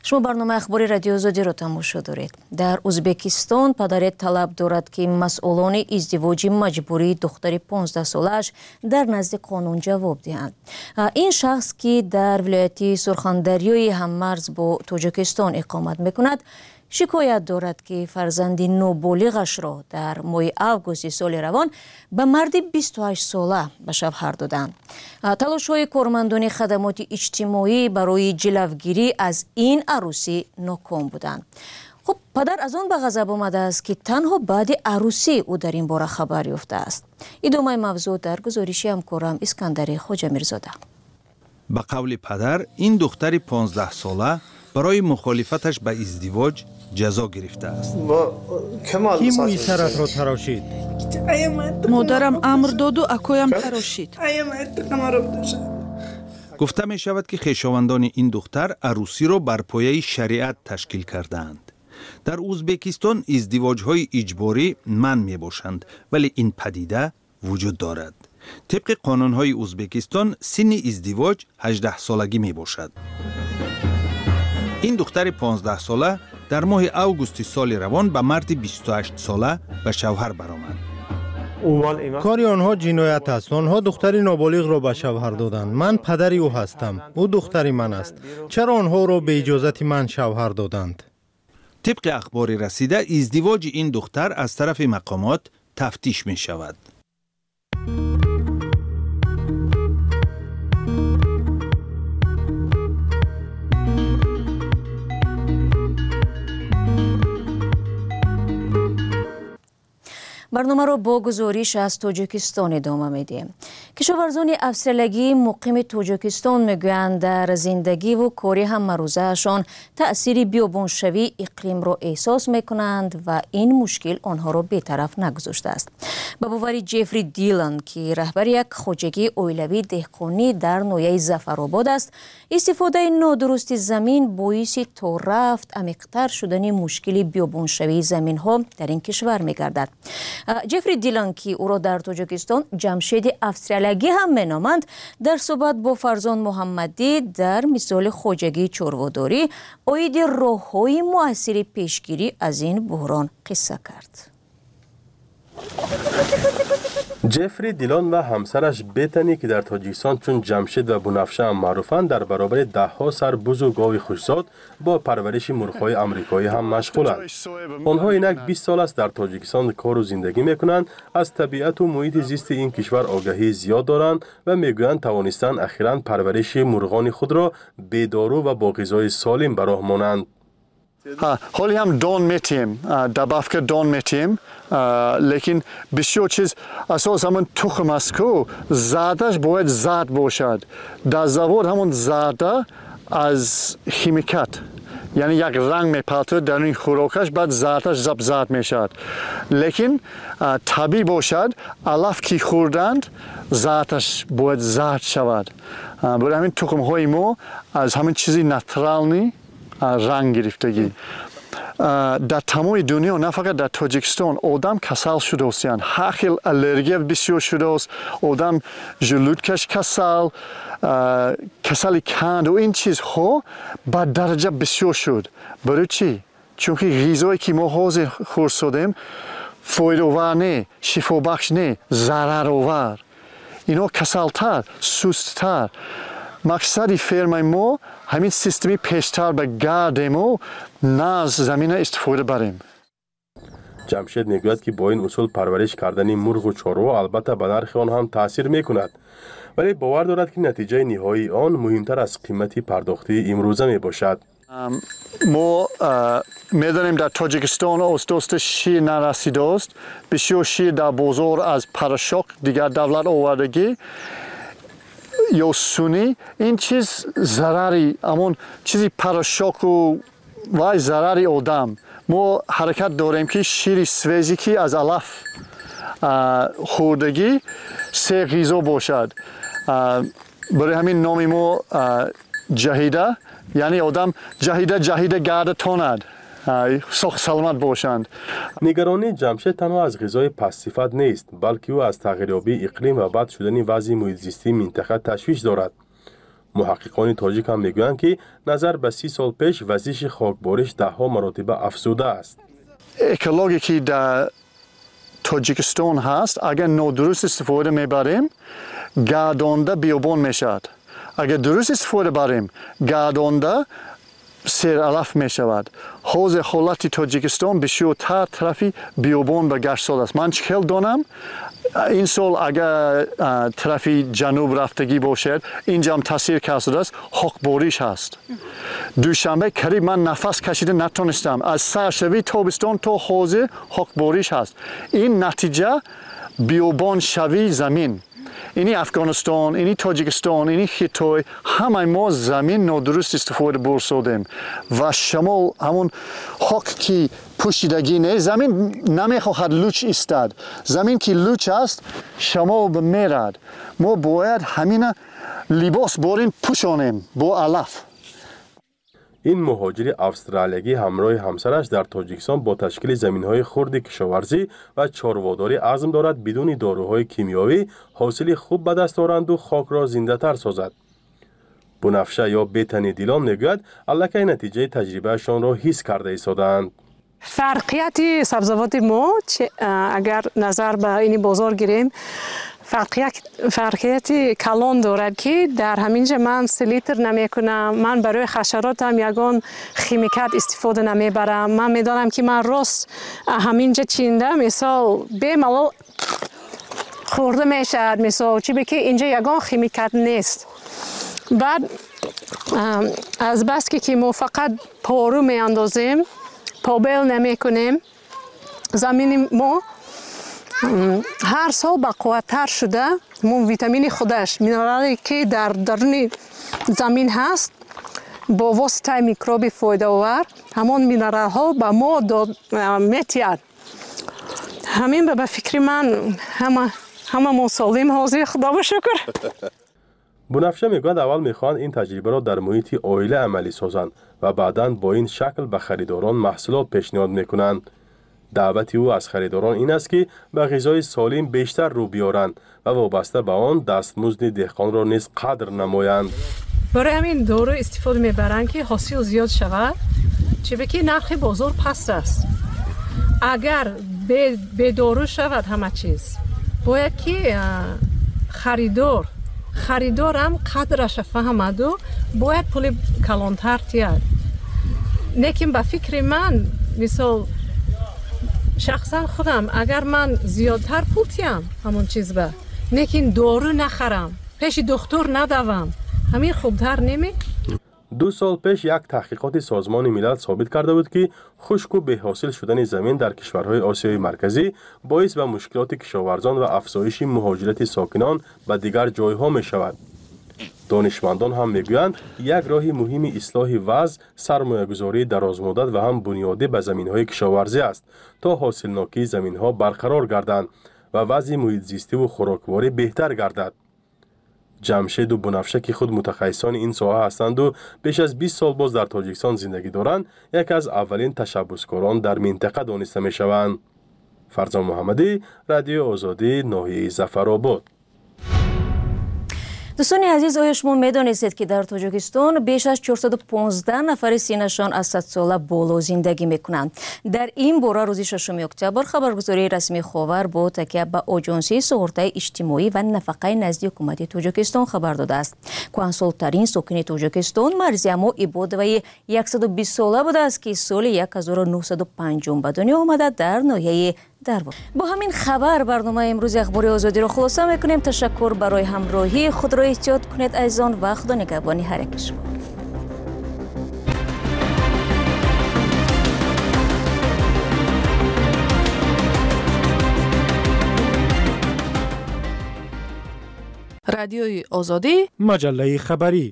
شما برنامه اخباری رادیو آزادی را تماشا دارید. در ازبکستان پدر طلب دارد که مسئولان ازدواج مجبوری دختر پانزده سالش در نزد قانون جواب دهند. این شخص که در ولایت سرخاندریای هممرز با تاجیکستان اقامت میکند شکایت دارد که فرزند نوبالغش را در ماه آگوست سال روان به مرد بیست و هشت ساله به شوهر دادند. تلاش‌های کارمندان خدمات اجتماعی برای جلوگیری از این عروسی ناکام بودند. خب پدر از آن به غضب آمده است که تنها بعد عروسی او در این باره خبر یافته است. ادامه موضوع در گزارش همکارم اسکندر خواجه میرزاده. به قول پدر این دختر پانزده ساله برای مخالفتش به ازدواج جزا گرفته است. کی موی سرت را تراشید؟ مادرم امر داد و اکویم تراشید. گفته می شود که خویشاوندان این دختر عروسی را بر پایه شریعت تشکیل کردند. در ازبکستان ازدواج های اجباری منع می باشند، ولی این پدیده وجود دارد. طبق قانون های ازبکستان سن ازدواج هجده سالگی می باشد. این دختر پانزده ساله در ماه آگوست سال روان به مرد بیست و هشت ساله به شوهر برآمد. کاری آنها جنایت است. آنها دختری نابالغ را به شوهر دادند. من پدری او هستم. او دختری من است. چرا آنها را به اجازت من شوهر دادند؟ طبق اخبار رسیده ازدواج این دختر از طرف مقامات تفتیش می شود. برنامه را با گزارش از تاجیکستان ادامه میدیم. کشاورزان افسرلگی مقیم تاجیکستان میگویند در زندگی و کاری هم روزهشان تأثیر بیابانشوی اقلیم را احساس میکنند و این مشکل آنها را بی‌طرف نگذاشته است. به باور جفری دیلان که رهبر یک خواجگی اویلوی دهقانی در ناحیه ظفرآباد است، استفاده نادرست زمین باعث تا رفت عمیق‌تر شدن مشکل بیابانشوی زمین ها در این کشور میگردد. جفری دیلان که او را در تاجیکستان جمشید افسرلگی هم مینامند، در صحبت با فرزان محمدی در مثال خواجگی چرواداری عاید راه‌های مؤثر پیشگیری از این بحران قصه کرد. جفری دیلان و همسرش بیتنی که در تاجیکستان چون جمشید و بنفشه هم معروفند، در برابر ده ها سر بز و گاو خوشزاد با پرورش مرغ‌های آمریکایی هم مشغولند. آنها اینک بیست سال است در تاجیکستان کار و زندگی میکنند. از طبیعت و محیط زیست این کشور آگاهی زیاد دارند و میگویند توانستند اخیراً پرورش مرغان خود را به دارو و با غذای سالم به راه مانند. حالی هم دان میتیم، دبافکه دان میتیم، لیکن بسیار چیز اساس همون تخم است که زادش باید زاد باشد. در زواد همون زاده از خیمیکات، یعنی یک رنگ میپرتد در این خوراکش، بعد زادش زب زاد میشد. لیکن طبیعی باشد، علف که خوردند زادش باید زاد شود. برای همین تخم های ما از همین چیزی ناتورال رنگ گرفتگی. در تمام دنیا نه فقط در تاجیکستان آدم کسل شده است، یعنی هر خیل الرژی بسیار شده است. آدم ژلودکش کسل، کسل کند و این چیزها با درجه بسیار شد. برای چی؟ چون که غذایی که ما حاضر خورد شدیم فایده آور نه، شفا بخش نه، ضرر آور. اینا کسلتر، سستتر. مقصد فرمای ما همین سیستمی پیشتر به گردیم و ناز زمین استفاده بریم. جمشید میگوید که با این اصول پرورش کردن مرغ و چاروا البته به نرخ آن هم تاثیر میکند، ولی باور دارد که نتیجه نهایی آن مهمتر از قیمتی پرداختی امروزه می باشد. ما میدانیم در تاجیکستان از دوست شیر نرسیده است. بسیار شیر در بازار از پراشاک دیگر دولت آوردگی یا سونی. این چیز ضرری، همون چیزی پراشاک و وای ضرری آدم. ما حرکت داریم که شیر سویزی که از علف خوردگی سه غذا باشد. برای همین نام ما جهیده، یعنی آدم جهیده جهیده گرد تاند، سخت سلامت باشند. نگرانی جمشید تنها از غذای پس‌صفت نیست، بلکه او از تغییریابی اقلیم و بد شدن وضع محیط زیستی منطقه تشویش دارد. محققان تاجیک هم میگویند که نظر به سی سال پیش وزش خاکباریش ده ها مراتبه افزوده است. اکولوژی که در تاجیکستان هست اگر نادرست استفاده میبریم گردانده بیابان میشود. اگر درست استفاده بریم گردانده سیر علف می شود. حوض حالت تاجیکستان بسیارتر طرفی بیابان به گشت سال است. من چکل دانم این سال اگر طرفی جنوب رفتگی باشد اینجا هم تاثیر کرده است خاکباریش هست. دوشنبه قریب من نفس کشیده نتونستم از سرشوی تابستان تا حوض خاکباریش هست. این نتیجه بیابان شوی زمین. اینی افغانستان، اینی تاجیکستان، اینی خیتای همه ما زمین نادرست استفاده برسودیم و شمال همون خاک که پوشیدگی نه زمین نمیخواهد لوچ استاد. زمین که لوچ است شمال بمیرد. ما باید همین لباس بارین پوشانیم با علف. این مهاجر استرالیایی همراه همسرش در تاجیکستان با تشکیل زمین‌های خرد کشاورزی و چارواداری عزم دارد بدون داروهای کیمیایی حاصل خوب به دست آورند و خاک را زنده‌تر سازد. بنفشه یا بیتنی دیلان میگوید الکی نتیجه تجربهشان را حس کرده ایستادند. فرقیت سبزیجات ما اگر نظر به این بازار گیریم فرقیت فرقیت کلان دارد که در همینجا من سه لیتر نمی کنم. من برای حشراتم یگان خیمیکات استفاده نمی برم. من میدانم که من راست همینجا چینده مثال به ملال خورده میشد مثال چی بکی اینجا یگان خیمیکات نیست. بعد از بس که ما فقط پارو می اندازیم پابل نمی کنیم زمین ما هر سال با قوت‌تر شده. مون ویتامین خودش مینرالی که در درون زمین هست با واسطه میکروب فایده آور همون مینرال ها به ما میتید. همین به فکر من همه همه ما سالم حاضر خدا به شکر. بنفشه میگوید اول میخوان این تجربه را در محیط عائله عملی سازند و بعداً با این شکل به خریداران محصولات پیشنهاد میکنند. دعوت او از خریداران این است که به غذای سالم بیشتر رو بیارند و وابسته به آن دستمزد دهقان را نیز قدر نمایند. برای همین دارو استفاده میبرند که حاصل زیاد شود چه که نرخ بازار پست است. اگر به دارو شود همه چیز باید که خریدار خریدار هم قدرش فهمد و باید پول کلانتر تید. لیکن به فکر من مثال شخصا خودم اگر من زیادتر پول تیم همون چیز به لیکن دارو نخرم پیش دکتر ندوم همین خوبتر نمی؟ دو سال پیش یک تحقیقات سازمان ملل ثابت کرده بود که خشک و بی‌حاصل شدن زمین در کشورهای آسیای مرکزی باعث به مشکلات کشاورزان و افزایش مهاجرت ساکنان به دیگر جایها می شود. دانشمندان هم میگویند یک راه مهم اصلاح وضع سرمایه‌گذاری درازمدت و هم بنیادی به زمین‌های کشاورزی است تا حاصلناکی زمین‌ها برقرار گردند و وضع محیط زیستی و خوراکواری بهتر گردد. جمشید و بنفشه که خود متخصصان این ساحه هستند و بیش از بیست سال باز در تاجیکستان زندگی دارند، یک از اولین تشبثکاران در منطقه دانسته می‌شوند. فرزان محمدی، رادیو آزادی، ناحیه ظفرآباد. دوستان عزیز، آیا شما می‌دانید که در تاجیکستان بیش از چهارصد و پانزده نفر سینشان از صد ساله بالا زندگی می‌کنند؟ در این باره روز ششم اکتبر خبرگزاری رسمی خاور با تکیه به آژانسی سئورته اجتماعی و نفقه نزد حکومت تاجیکستان خبر داده است. کنسولترین ساکن تاجیکستان مرزیما ایبادوی صد و بیست ساله بوده است که سال هزار و نهصد و پنج به دنیا آمده در ناحیه دربار. با همین خبر برنامه امروز اخبار آزادی را خلاصه میکنیم. تشکر برای همراهی خود را احتیاط کنید عزیزان و خدا نگهبانی هر یک شما. رادیوی آزادی، مجله خبری.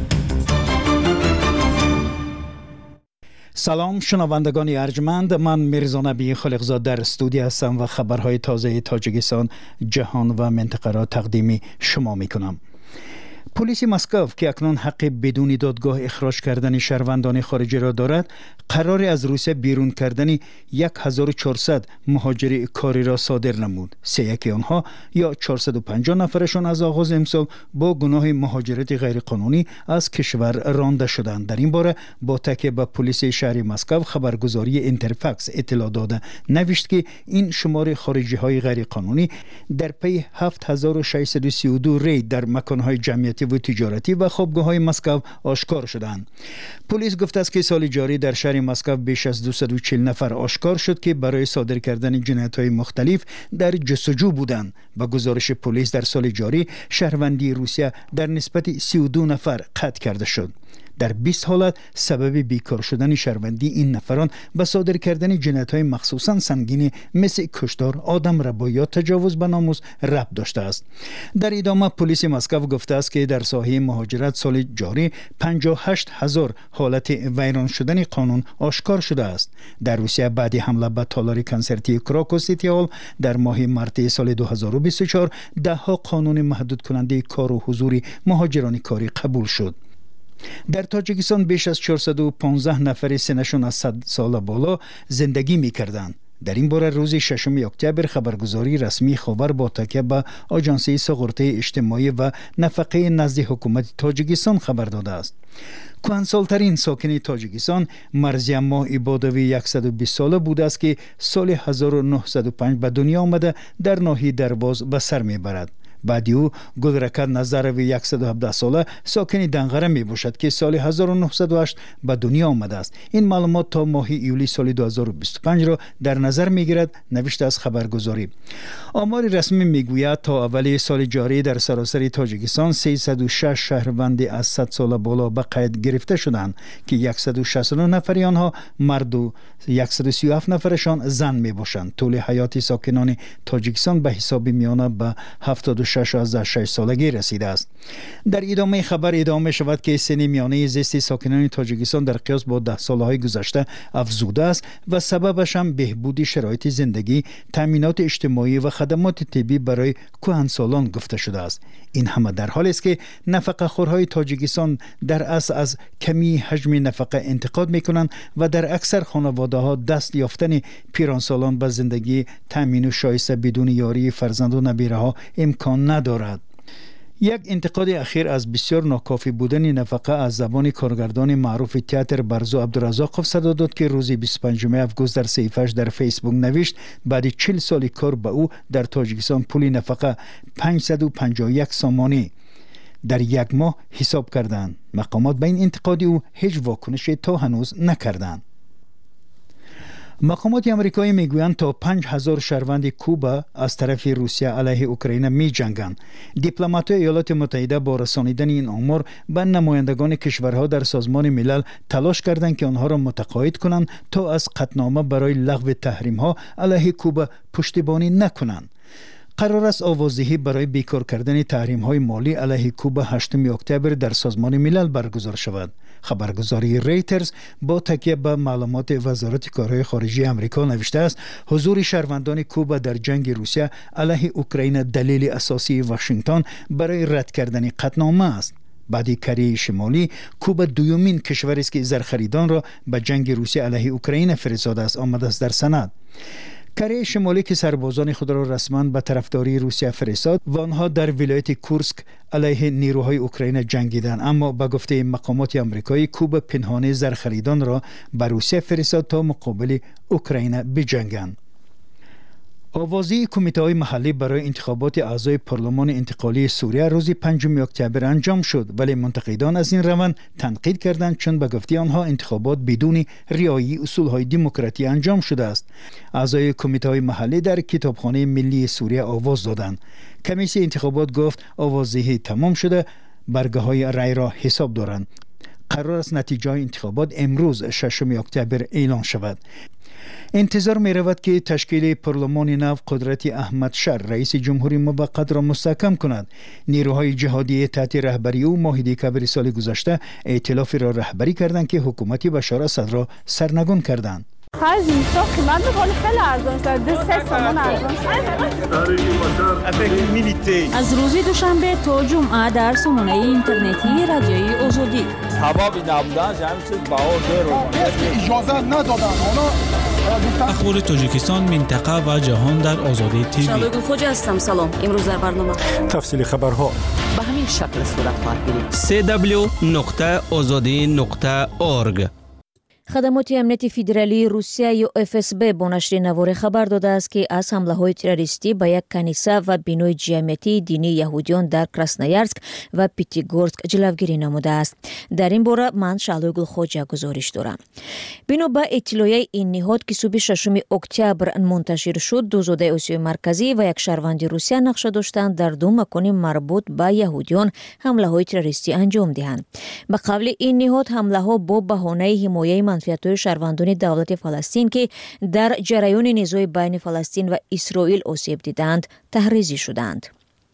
سلام شنوندگان ارجمند، من میرزا نبی خالقزاد در استودیو هستم و خبرهای تازه تاجیکستان، جهان و منطقه را تقدیم شما می کنم. پلیس مسکو که اکنون حق بدون دادگاه اخراج کردن شهروندان خارجی را دارد، قرار از روسیه بیرون کردن هزار و چهارصد مهاجر کاری را صادر نمود. سه یکی آنها یا چهارصد و پنجاه نفرشان از آغاز امسال با گناه مهاجرت غیرقانونی از کشور رانده شدند. در این باره با تکیه به پلیس شهر مسکو خبرگزاری اینترفکس اطلاع داده نوشت که این شمار خارجی های غیرقانونی در پی هفت هزار و ششصد و سی و دو رید در مکانهای جمعیتی و تجارتی و خوابگاه‌های مسکو آشکار شدند. پلیس گفته است که سال جاری در شهر مسکو بیش از دویست و چهل نفر آشکار شد که برای صادر کردن جنایت‌های مختلف در جستجو بودند. با گزارش پلیس در سال جاری شهروندی روسیه در نسبت سی و دو نفر قطع کرده شد. در بیست حالت سبب بیکار شدن شهروندی این نفران به صادر کردن جنایت‌های مخصوصاً سنگین مثل کشتار، آدمربایی یا تجاوز به ناموس ربط داشته است. در ادامه پلیس مسکو گفته است که در ساحه مهاجرت سال جاری پنجاه و هشت هزار حالت ویران شدن قانون آشکار شده است. در روسیه بعد حمله به تالار کنسرتی کراکو سیتی هال در ماه مارت سال دو هزار و بیست و چهار ده ها قانون محدود کننده کار و حضور مهاجران کاری قبول شد. در تاجیکستان بیش از چهارصد و پانزده نفر سنشون از صد سال بالا زندگی می کردند. در این باره روز ششم اکتبر خبرگزاری رسمی خبر با تکیه به آژانس سقراطی اجتماعی و نفقه نزد حکومت تاجیکستان خبر داده است. کهنسال‌ترین ساکن تاجیکستان مرزیم ماه عبادوی صد و بیست ساله بوده است که سال هزار و نهصد و پنج به دنیا آمده در ناحیه درواز به سر میبرد. بعدی او گلرکت نظروی صد و هفده ساله ساکن دنغره می باشد که سال هزار و نهصد و هشت به دنیا آمده است. این معلومات تا ماه ایولی سال دو هزار و بیست و پنج را در نظر می گیرد، نوشته از خبرگزاری. آمار رسمی می گوید تا اول سال جاری در سراسر تاجیکستان سیصد و شش شهروند از صد سال بالا به قید گرفته شدند که صد و شصت و نه نفر آنها مرد و صد و سی و هفت نفرشان زن می باشند. طول حیات ساکنان تاجیکستان به حساب میانه به هفتاد و شش از شش سالگی رسیده است. در ادامه خبر ادامه شود که سن میانه زیست ساکنان تاجیکستان در قیاس با ده سالهای گذشته افزوده است و سببش هم بهبود شرایط زندگی، تامینات اجتماعی و خدمات طبی برای کهنسالان گفته شده است. این همه در حالی است که نفقه خورهای تاجیکستان در اصل از کمی حجم نفقه انتقاد میکنند و در اکثر خانواده ها دست یافتن پیرانسالان به زندگی تامین و شایسته بدون یاری فرزند و نبیره ها امکان ندارد. یک انتقاد اخیر از بسیار ناکافی بودن نفقه از زبان کارگردان معروف تئاتر برزو عبدالرزاقوف صدا داد که روز بیست و پنجم اوگوست در صحیفه‌اش در فیسبوک نوشت بعد چهل سال کار به او در تاجیکستان پول نفقه پانصد و پنجاه و یک سامانی در یک ماه حساب کردند. مقامات به این انتقاد او هیچ واکنشی تا هنوز نکردند. مقامات آمریکایی میگویند تا پنج هزار شهروند کوبا از طرف روسیه علیه اوکراین می جنگند. دیپلمات‌های ایالات متحده با رسانیدن این آمار به نمایندگان کشورها در سازمان ملل تلاش کردند که آنها را متقاعد کنند تا از قطعنامه برای لغو تحریم‌ها علیه کوبا پشتیبانی نکنند. قرار است آوازدهی برای بیکار کردن تحریم‌های مالی علیه کوبا هشتم اکتبر در سازمان ملل برگزار شود. خبرگزاری ریترز با تکیه به معلومات وزارت کارهای خارجه آمریکا نوشته است حضور شهروندان کوبا در جنگ روسیه علیه اوکراین دلیل اساسی واشنگتن برای رد کردن قطعنامه است. بعد کره شمالی کوبا دومین کشور است که زرخریدان را به جنگ روسیه علیه اوکراین فرستاده است، آمده است در سند. کره شمالی که سربازان خود را رسما به طرفداری روسیه فرستاد و آنها در ولایت کورسک علیه نیروهای اوکراین جنگیدند، اما به گفته مقامات آمریکایی کوبا پنهانه زرخریدان را به روسیه فرستاد تا مقابل اوکراین بجنگند. آوازی کمیته محلی برای انتخابات اعضای پارلمان انتقالی سوریه روز پنجم اکتبر انجام شد، ولی منتقدان از این روند تنقید کردند چون به گفته آنها انتخابات بدون رعایت اصولهای دموکراتی انجام شده است. اعضای کمیته محلی در کتابخانه ملی سوریه آواز دادند. کمیسیون انتخابات گفت آوازدهی تمام شده، برگه های رای را حساب دارند. قرار است نتیجه انتخابات امروز ششم اکتبر اعلان شود. انتظار می رود که تشکیل پارلمان نو قدرت احمد شر رئیس جمهوری موقت را مستحکم کند. نیروهای جهادی تحت رهبری او ماه دسامبر سال گذشته ائتلافی را رهبری کردند که حکومت بشار اسد را سرنگون کردند. خرج اینستا قیمت میکنه خیلی ارزان شده سه تومن ارزان شده. از روز دوشنبه تا جمعه در سامانه اینترنتی رادیوی آزادی هوا بی نبودن همین چیز بهار دیر اجازه ندادن اخبار تاجیکستان، منطقه و جهان در آزادی تیوی. شالوی خوجا هستم. سلام. امروز در برنامه تفصیل خبرها به همین شکل صورت خواهد گرفت. سی دبلیو نقطه آزادی نقطه اورگ. خدمات امنیتی فدرالی روسیه یا اف اس بی با نشر نوار خبر داده است که از حمله‌های تروریستی به یک کنیسه و بینای جمعیتی دینی یهودیان در کراسنویارسک و پیتیگورسک جلوگیری نموده است. در این باره من شالوی گلخوجا گزارش دارم. بنا به اطلاعیه این نهاد که صبح ششم اکتبر منتشر شد، دو زاده آسیای مرکزی و یک شهروند روسیه نقشه داشتند در دو مکان مربوط به یهودیان حمله‌های تروریستی انجام دهند. به قول این نهاد حمله‌ها با بهانه حمایت منفعت‌های شهروندان دولت فلسطین که در جریان نزاع بین فلسطین و اسرائیل آسیب دیدند تحریزی شدند.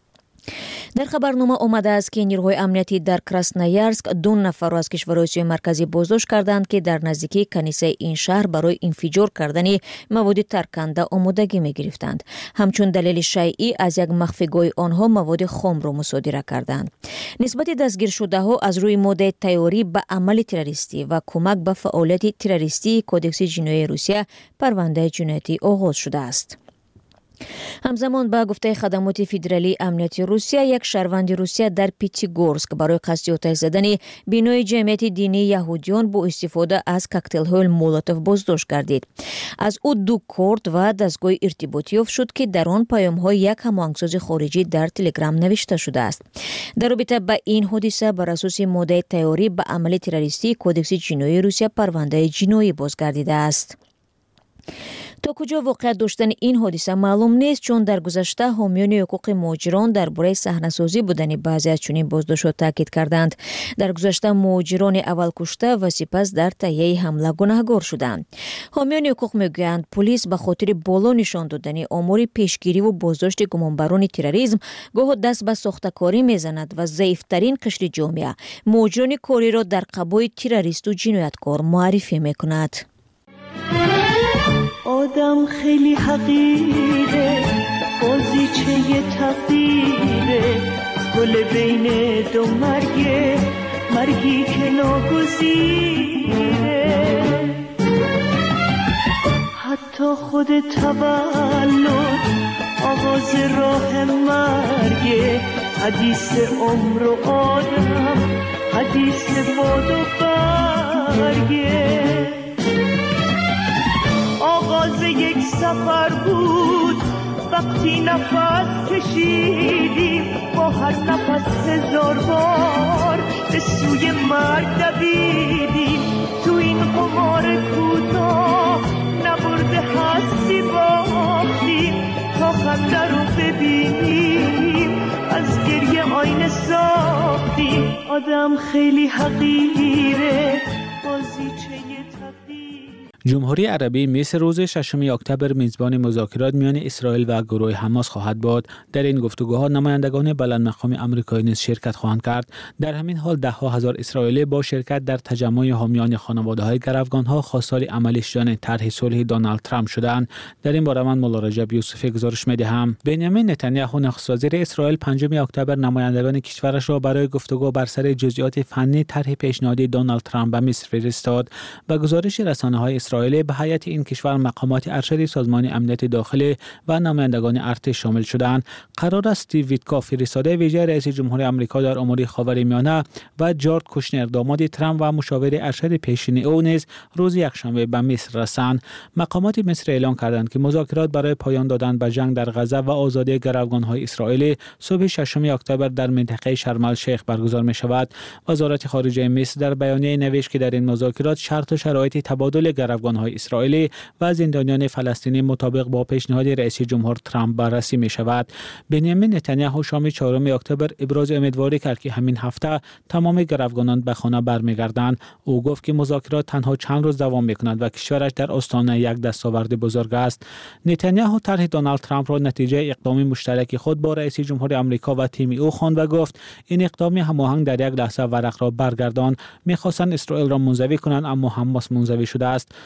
در خبرنامه آمده است که نیروهای امنیتی در کراسنویارسک دو نفر از کشورهای آسیای مرکزی بازداشت کردند که در نزدیکی کنیسه این شهر برای انفجار کردن مواد ترکنده آمادگی می گرفتند. همچون دلیل شیعی از یک مخفیگاه آنها مواد خام را مصادره کردند. نسبت دستگیر شده ها از روی ماده تیاری به عمل تروریستی و کمک به فعالیت تروریستی کودکس جنایی روسیه پرونده جنایتی آغاز شده است. همزمان با گفته خدمات فدرالی امنیتی روسیه، یک شهروند روسیه در پیتیگورسک برای قصد آتش زدن بینای جمعیت دینی یهودیان با استفاده از کوکتل های مولوتوف بازداشت گردید. از او دو کارت و دستگاه ارتباطی یافت شد که در آن پیام های یک هماهنگساز خارجی در تلگرام نوشته شده است. در رابطه با این حادثه بر اساس ماده تیاری به عمل تروریستی کودکس جنایی روسیه پرونده جنایی بازگردیده است. تا کجا واقعیت داشتن این حادثه معلوم نیست، چون در گذشته حامیان حقوق مهاجران درباره صحنه‌سازی بودن بعضی از چنین بازداشت‌ها تاکید کردند. در گذشته مهاجران اول کشته و سپس در تهیه حمله گناهکار شدند. حامیان حقوق میگویند پلیس به خاطر بالا نشان دادن آمار پیشگیری و بازداشت گمانبران تروریسم گاه دست به ساخته‌کاری میزند و ضعیف‌ترین قشر جامعه مهاجران کاری را در قبای تروریست و جنایتکار معرفی می‌کند. آدم خیلی حقیره، بازیچه تقدیره، گل بین دو مرگه، مرگی که ناگزیره. حتی خود تولد آغاز راه مرگه، حدیث عمر و آدم، حدیث باد و برگه. آغاز یک سفر بود وقتی نفس کشیدیم، با هر نفس هزار بار به سوی مرگ دویدیم. تو این قمار کوتاه نبرده هستی باختیم، تا خنده رو ببینیم از گریه آینه ساختیم. آدم خیلی حقیره، بازیچه جمهوری عربی مصر روز ششم اکتبر میزبان مذاکرات میان اسرائیل و گروه حماس خواهد بود. در این گفتگوها نمایندگان بلندمقام آمریکایی نیز شرکت خواهند کرد. در همین حال ده ها هزار اسرائیلی با شرکت در تجمع حامیان خانواده‌های گروگان‌ها خواستار عملی شدن طرح صلح دونالد ترامپ شدند. در این باره من مولا رجب یوسفی گزارش می‌دهم. بنیامین نتانیاهو نخست وزیر اسرائیل پنجم اکتبر نمایندگان کشورش را برای گفتگو بر سر جزئیات فنی طرح پیشنهادی دونالد ترامپ به مصر فرستاد. و گزارش رسانه‌های اسرائیل به هیئت این کشور مقامات ارشد سازمان امنیت داخلی و نمایندگان ارتش شامل شدند. قرار است استیو ویتکوف فرستاده ویژه رئیس جمهور آمریکا در امور خاورمیانه و جارد کوشنر داماد ترامپ و مشاور ارشد پیشین او نیز روز یکشنبه به مصر رسند. مقامات مصر اعلام کردند که مذاکرات برای پایان دادن به جنگ در غزه و آزادی گروگان‌های اسرائیلی صبح ششم اکتبر در منطقه شرم الشیخ برگزار می شود. وزارت خارجه مصر در بیانیه نوشت که در این مذاکرات شرط و شرایط تبادل گروگان‌های اسرائیلی و زندانیان فلسطینی مطابق با پیشنهاد رئیس جمهور ترامپ بررسی می شود. بنیامین نتانیاهو شام چهارم اکتبر ابراز امیدواری کرد که همین هفته تمام گروگانان به خانه برمیگردند. او گفت که مذاکرات تنها چند روز دوام می‌کند و کشورش در آستانه یک دستاورد بزرگ است. نتانیاهو طرح دونالد ترامپ را نتیجه اقدام مشترک خود با رئیس جمهور آمریکا و تیم او خواند و گفت این اقدام هماهنگ در یک لحظه ورق را برگردان. می‌خواستند اسرائیل را منزوی کنند اما حماس منزوی شده است.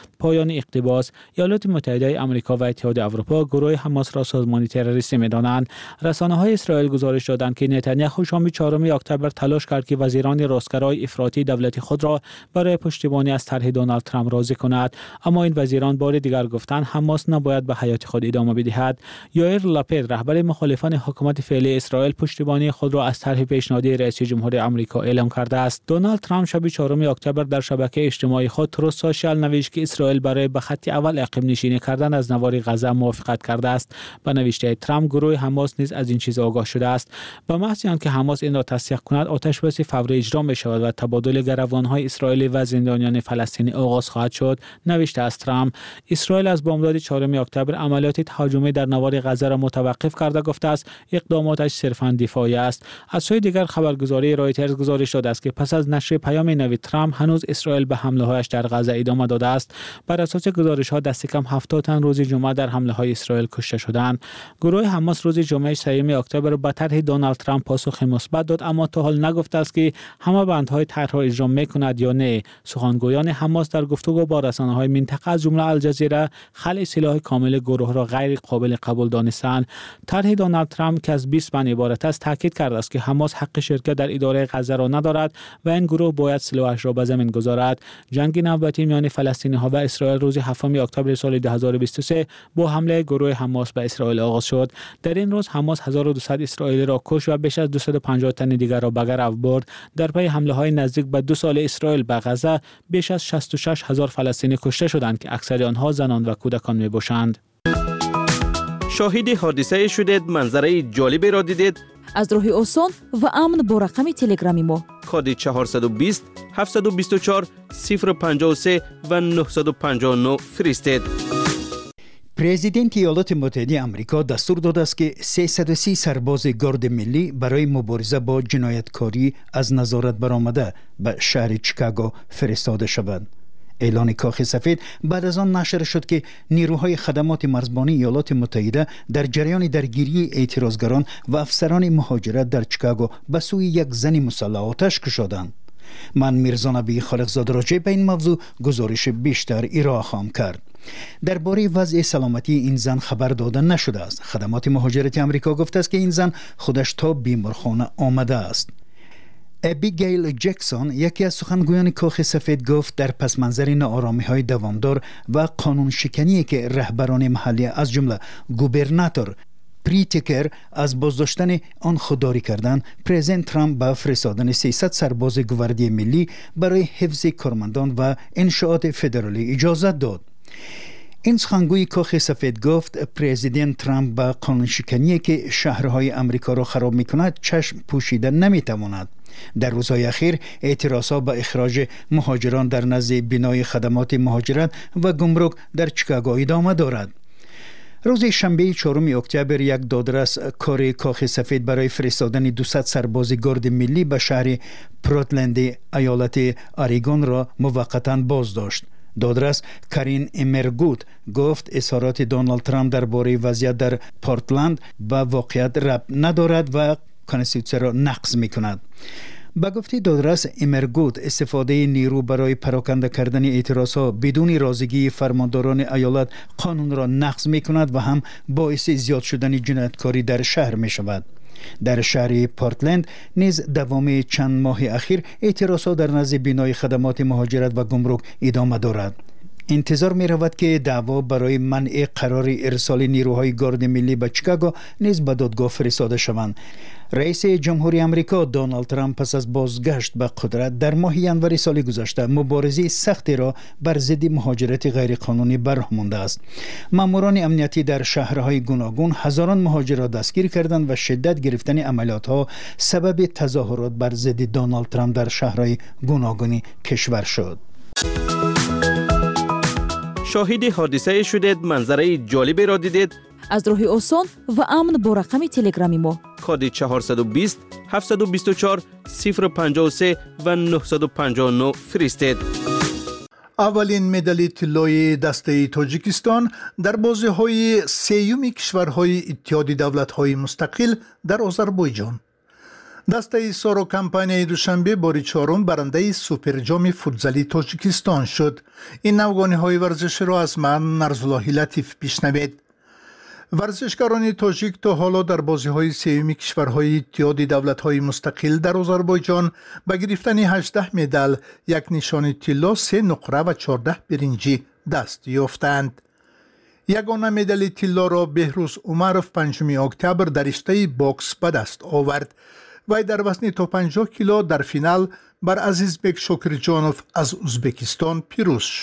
پایان اقتباس، ایالات متحده آمریکا و اتحاد اروپا گروه حماس را سازمان تروریستی می‌دانند. رسانه‌های اسرائیل گزارش دادند که نتانیاهو شام چهارم اکتبر تلاش کرد که وزیران راستگرای افراطی دولت خود را برای پشتیبانی از طرح دونالد ترامپ راضی کند، اما این وزیران بار دیگر گفتند حماس نباید به حیات خود ادامه بدهد. یائیر لاپید رهبر مخالفان حکومت فعلی اسرائیل پشتیبانی خود را از طرح پیشنهادی رئیس جمهور آمریکا اعلام کرده است. دونالد ترامپ شب چهارم اکتبر در شبکه اجتماعی خود تروس سوشال نوشت که اسرائیل برای به خط اول اقیم نشینی کردن از نوار غزه موافقت کرده است. با نوشته ترامپ گروه حماس نیز از این چیز آگاه شده است. به محض آنکه حماس این را تصدیق کند آتش‌بس فوری اجرا می شود و تبادل گروگان‌های اسرائیلی و زندانیان فلسطینی آغاز خواهد شد. نوشته است ترامپ اسرائیل از بامداد چهارم اکتبر عملیات تهاجمی در نوار غزه را متوقف کرده گفته است اقداماتش صرفاً دفاعی است. از سوی دیگر خبرگزاری رایترز گزارش داده است که پس از نشر پیام نوید ترامپ هنوز اسرائیل به حمله‌هایش در غزه ادامه داده است. بر اساس گزارش‌ها دست کم هفتاد تن روز جمعه در حمله‌های اسرائیل کشته شدند. گروه حماس روز جمعه سوم اکتبر به طرح دونالد ترامپ پاسخ مثبت داد، اما تا حال نگفته است که همه بندهای طرح را اجرا می‌کند یا نه. سخنگویان حماس در گفتگو با رسانه‌های منطقه از جمله الجزیره خلع سلاح کامل گروه را غیر قابل قبول دانستند. طرح دونالد ترامپ که از بیست بند عبارت است تاکید کرده است که حماس حق شرکت در اداره غزه را ندارد و این گروه باید سلاحش را به زمین گذارد. جنگ نوبتی میان فلسطینی‌ها و اسرائیل روز هفتم اکتبر سال دو هزار و بیست و سه با حمله گروه حماس به اسرائیل آغاز شد. در این روز حماس هزار و دویست اسرائیلی را کشت و بیش از دویست و پنجاه تن دیگر را به گرو برد. در پی حمله‌های نزدیک به دو سال اسرائیل به غزه بیش از شصت و شش هزار فلسطینی کشته شدند که اکثر آنها زنان و کودکان میباشند. شاهد حادثه شدید، منظره جالبی را دیدید؟ از راه آسان و امن با رقم تلگرامی ما کد چهارصد و بیست هفتصد و بیست و چهار صفر پنجاه و سه و نهصد و پنجاه و نه فرستید. پرزیدنت ایالات متحده آمریکا دستور داده است که سیصد و سی سرباز گارد ملی برای مبارزه با جنایتکاری از نظارت برآمده به شهر چیکاگو فرستاده شوند. اعلان کاخ سفید بعد از آن نشر شد که نیروهای خدمات مرزبانی ایالات متحده در جریان درگیری اعتراضگران و افسران مهاجرت در چیکاگو به سوی یک زن مسلح آتش کشیدند. من میرزا نبی خالقزاد راجع به این موضوع گزارش بیشتر ارائه خواهم کرد. درباره وضع سلامتی این زن خبر داده نشده است. خدمات مهاجرت آمریکا گفته است که این زن خودش تا بیمارخانه آمده است. ابیگیل جکسون یکی از سخنگویان کاخ سفید گفت در پس منظر ناآرامی‌های دوامدار و قانون شکنی که رهبران محلی از جمله گوبرناتور پریتیکر از بازداشتن آن خودداری کردند، پرزیدنت ترامپ با فرستادن سیصد سرباز گواردی ملی برای حفظ کارمندان و انشاءات فدرالی اجازه داد. این سخنگوی کاخ سفید گفت پرزیدنت ترامپ با قانون شکنی که شهرهای امریکا را خراب می‌کند چشم پوشیده نمی‌تواند. در روزهای اخیر اعتراضات به اخراج مهاجران در نزد بنای خدمات مهاجرت و گمرک در چیکاگو ادامه دارد. روز شنبه چهارم اکتبر یک دادرس کار کاخ سفید برای فرستادن دویست سرباز گارد ملی به شهر پورتلند ایالت اریگون را موقتا بازداشت. دادرس کارین امرگوت گفت اظهارات دونالد ترامپ درباره وضعیت در پورتلند به واقعیت ربط ندارد و کانستیتوسیون را نقض می‌کند. با گفته دادرس امرگوت استفاده نیرو برای پراکنده کردن اعتراضات بدون رضایت فرمانداران ایالت قانون را نقض می‌کند و هم باعث زیاد شدن جنایتکاری در شهر می‌شود. در شهر پورتلند نیز دوام چند ماه اخیر اعتراضات در نزد بنای خدمات مهاجرت و گمرک ادامه دارد. انتظار می رود که دعوا برای منع قرار ارسال نیروهای گارد ملی به چیکاگو نیز به دادگاه فرستاده شوند. رئیس جمهوری آمریکا دونالد ترامپ پس از بازگشت به قدرت در ماه ژانویه سال گذشته مبارزه سختی را بر ضد مهاجرت غیرقانونی برهمانده است. ماموران امنیتی در شهرهای گوناگون هزاران مهاجر را دستگیر کردند و شدت گرفتن عملیات‌ها سبب تظاهرات بر ضد دونالد ترامپ در شهرهای گوناگون کشور شد. شاهد حادثه شدید، منظره جالبی را دیدید؟ از راه آسان و امن با رقم تلگرامی ما کد چهارصد و بیست هفتصد و بیست و چهار صفر پنجاه و سه و نهصد و پنجاه و نه فرستید. اولین مدال طلای دسته تاجیکستان در بازی‌های سیوم کشورهای اتحاد دولت‌های مستقل در آذربایجان. дастаи соро компанияи душанбе бори чорум барандаи суперҷоми футзали тоҷикистон шуд. ин навгониҳои варзиширо аз ман Нарзуллоҳи Латиф бишнавед. варзишгарони тоҷик то ҳоло дар бозиҳои сеюми кишварҳои иттиҳоди давлатҳои мустақил дар Озарбойҷон ба гирифтани ҳаждаҳ медал, як нишони тилло, се нуқра ва чордаҳ биринҷӣ даст ёфтанд. ягона медали тиллоро Беҳрӯз Умаров панҷуми октябр дар риштаи бокс ба даст овард. вай дар вазни то панҷоҳ кило дар финал бар Азизбек Шокирҷонов аз Узбекистон пирӯз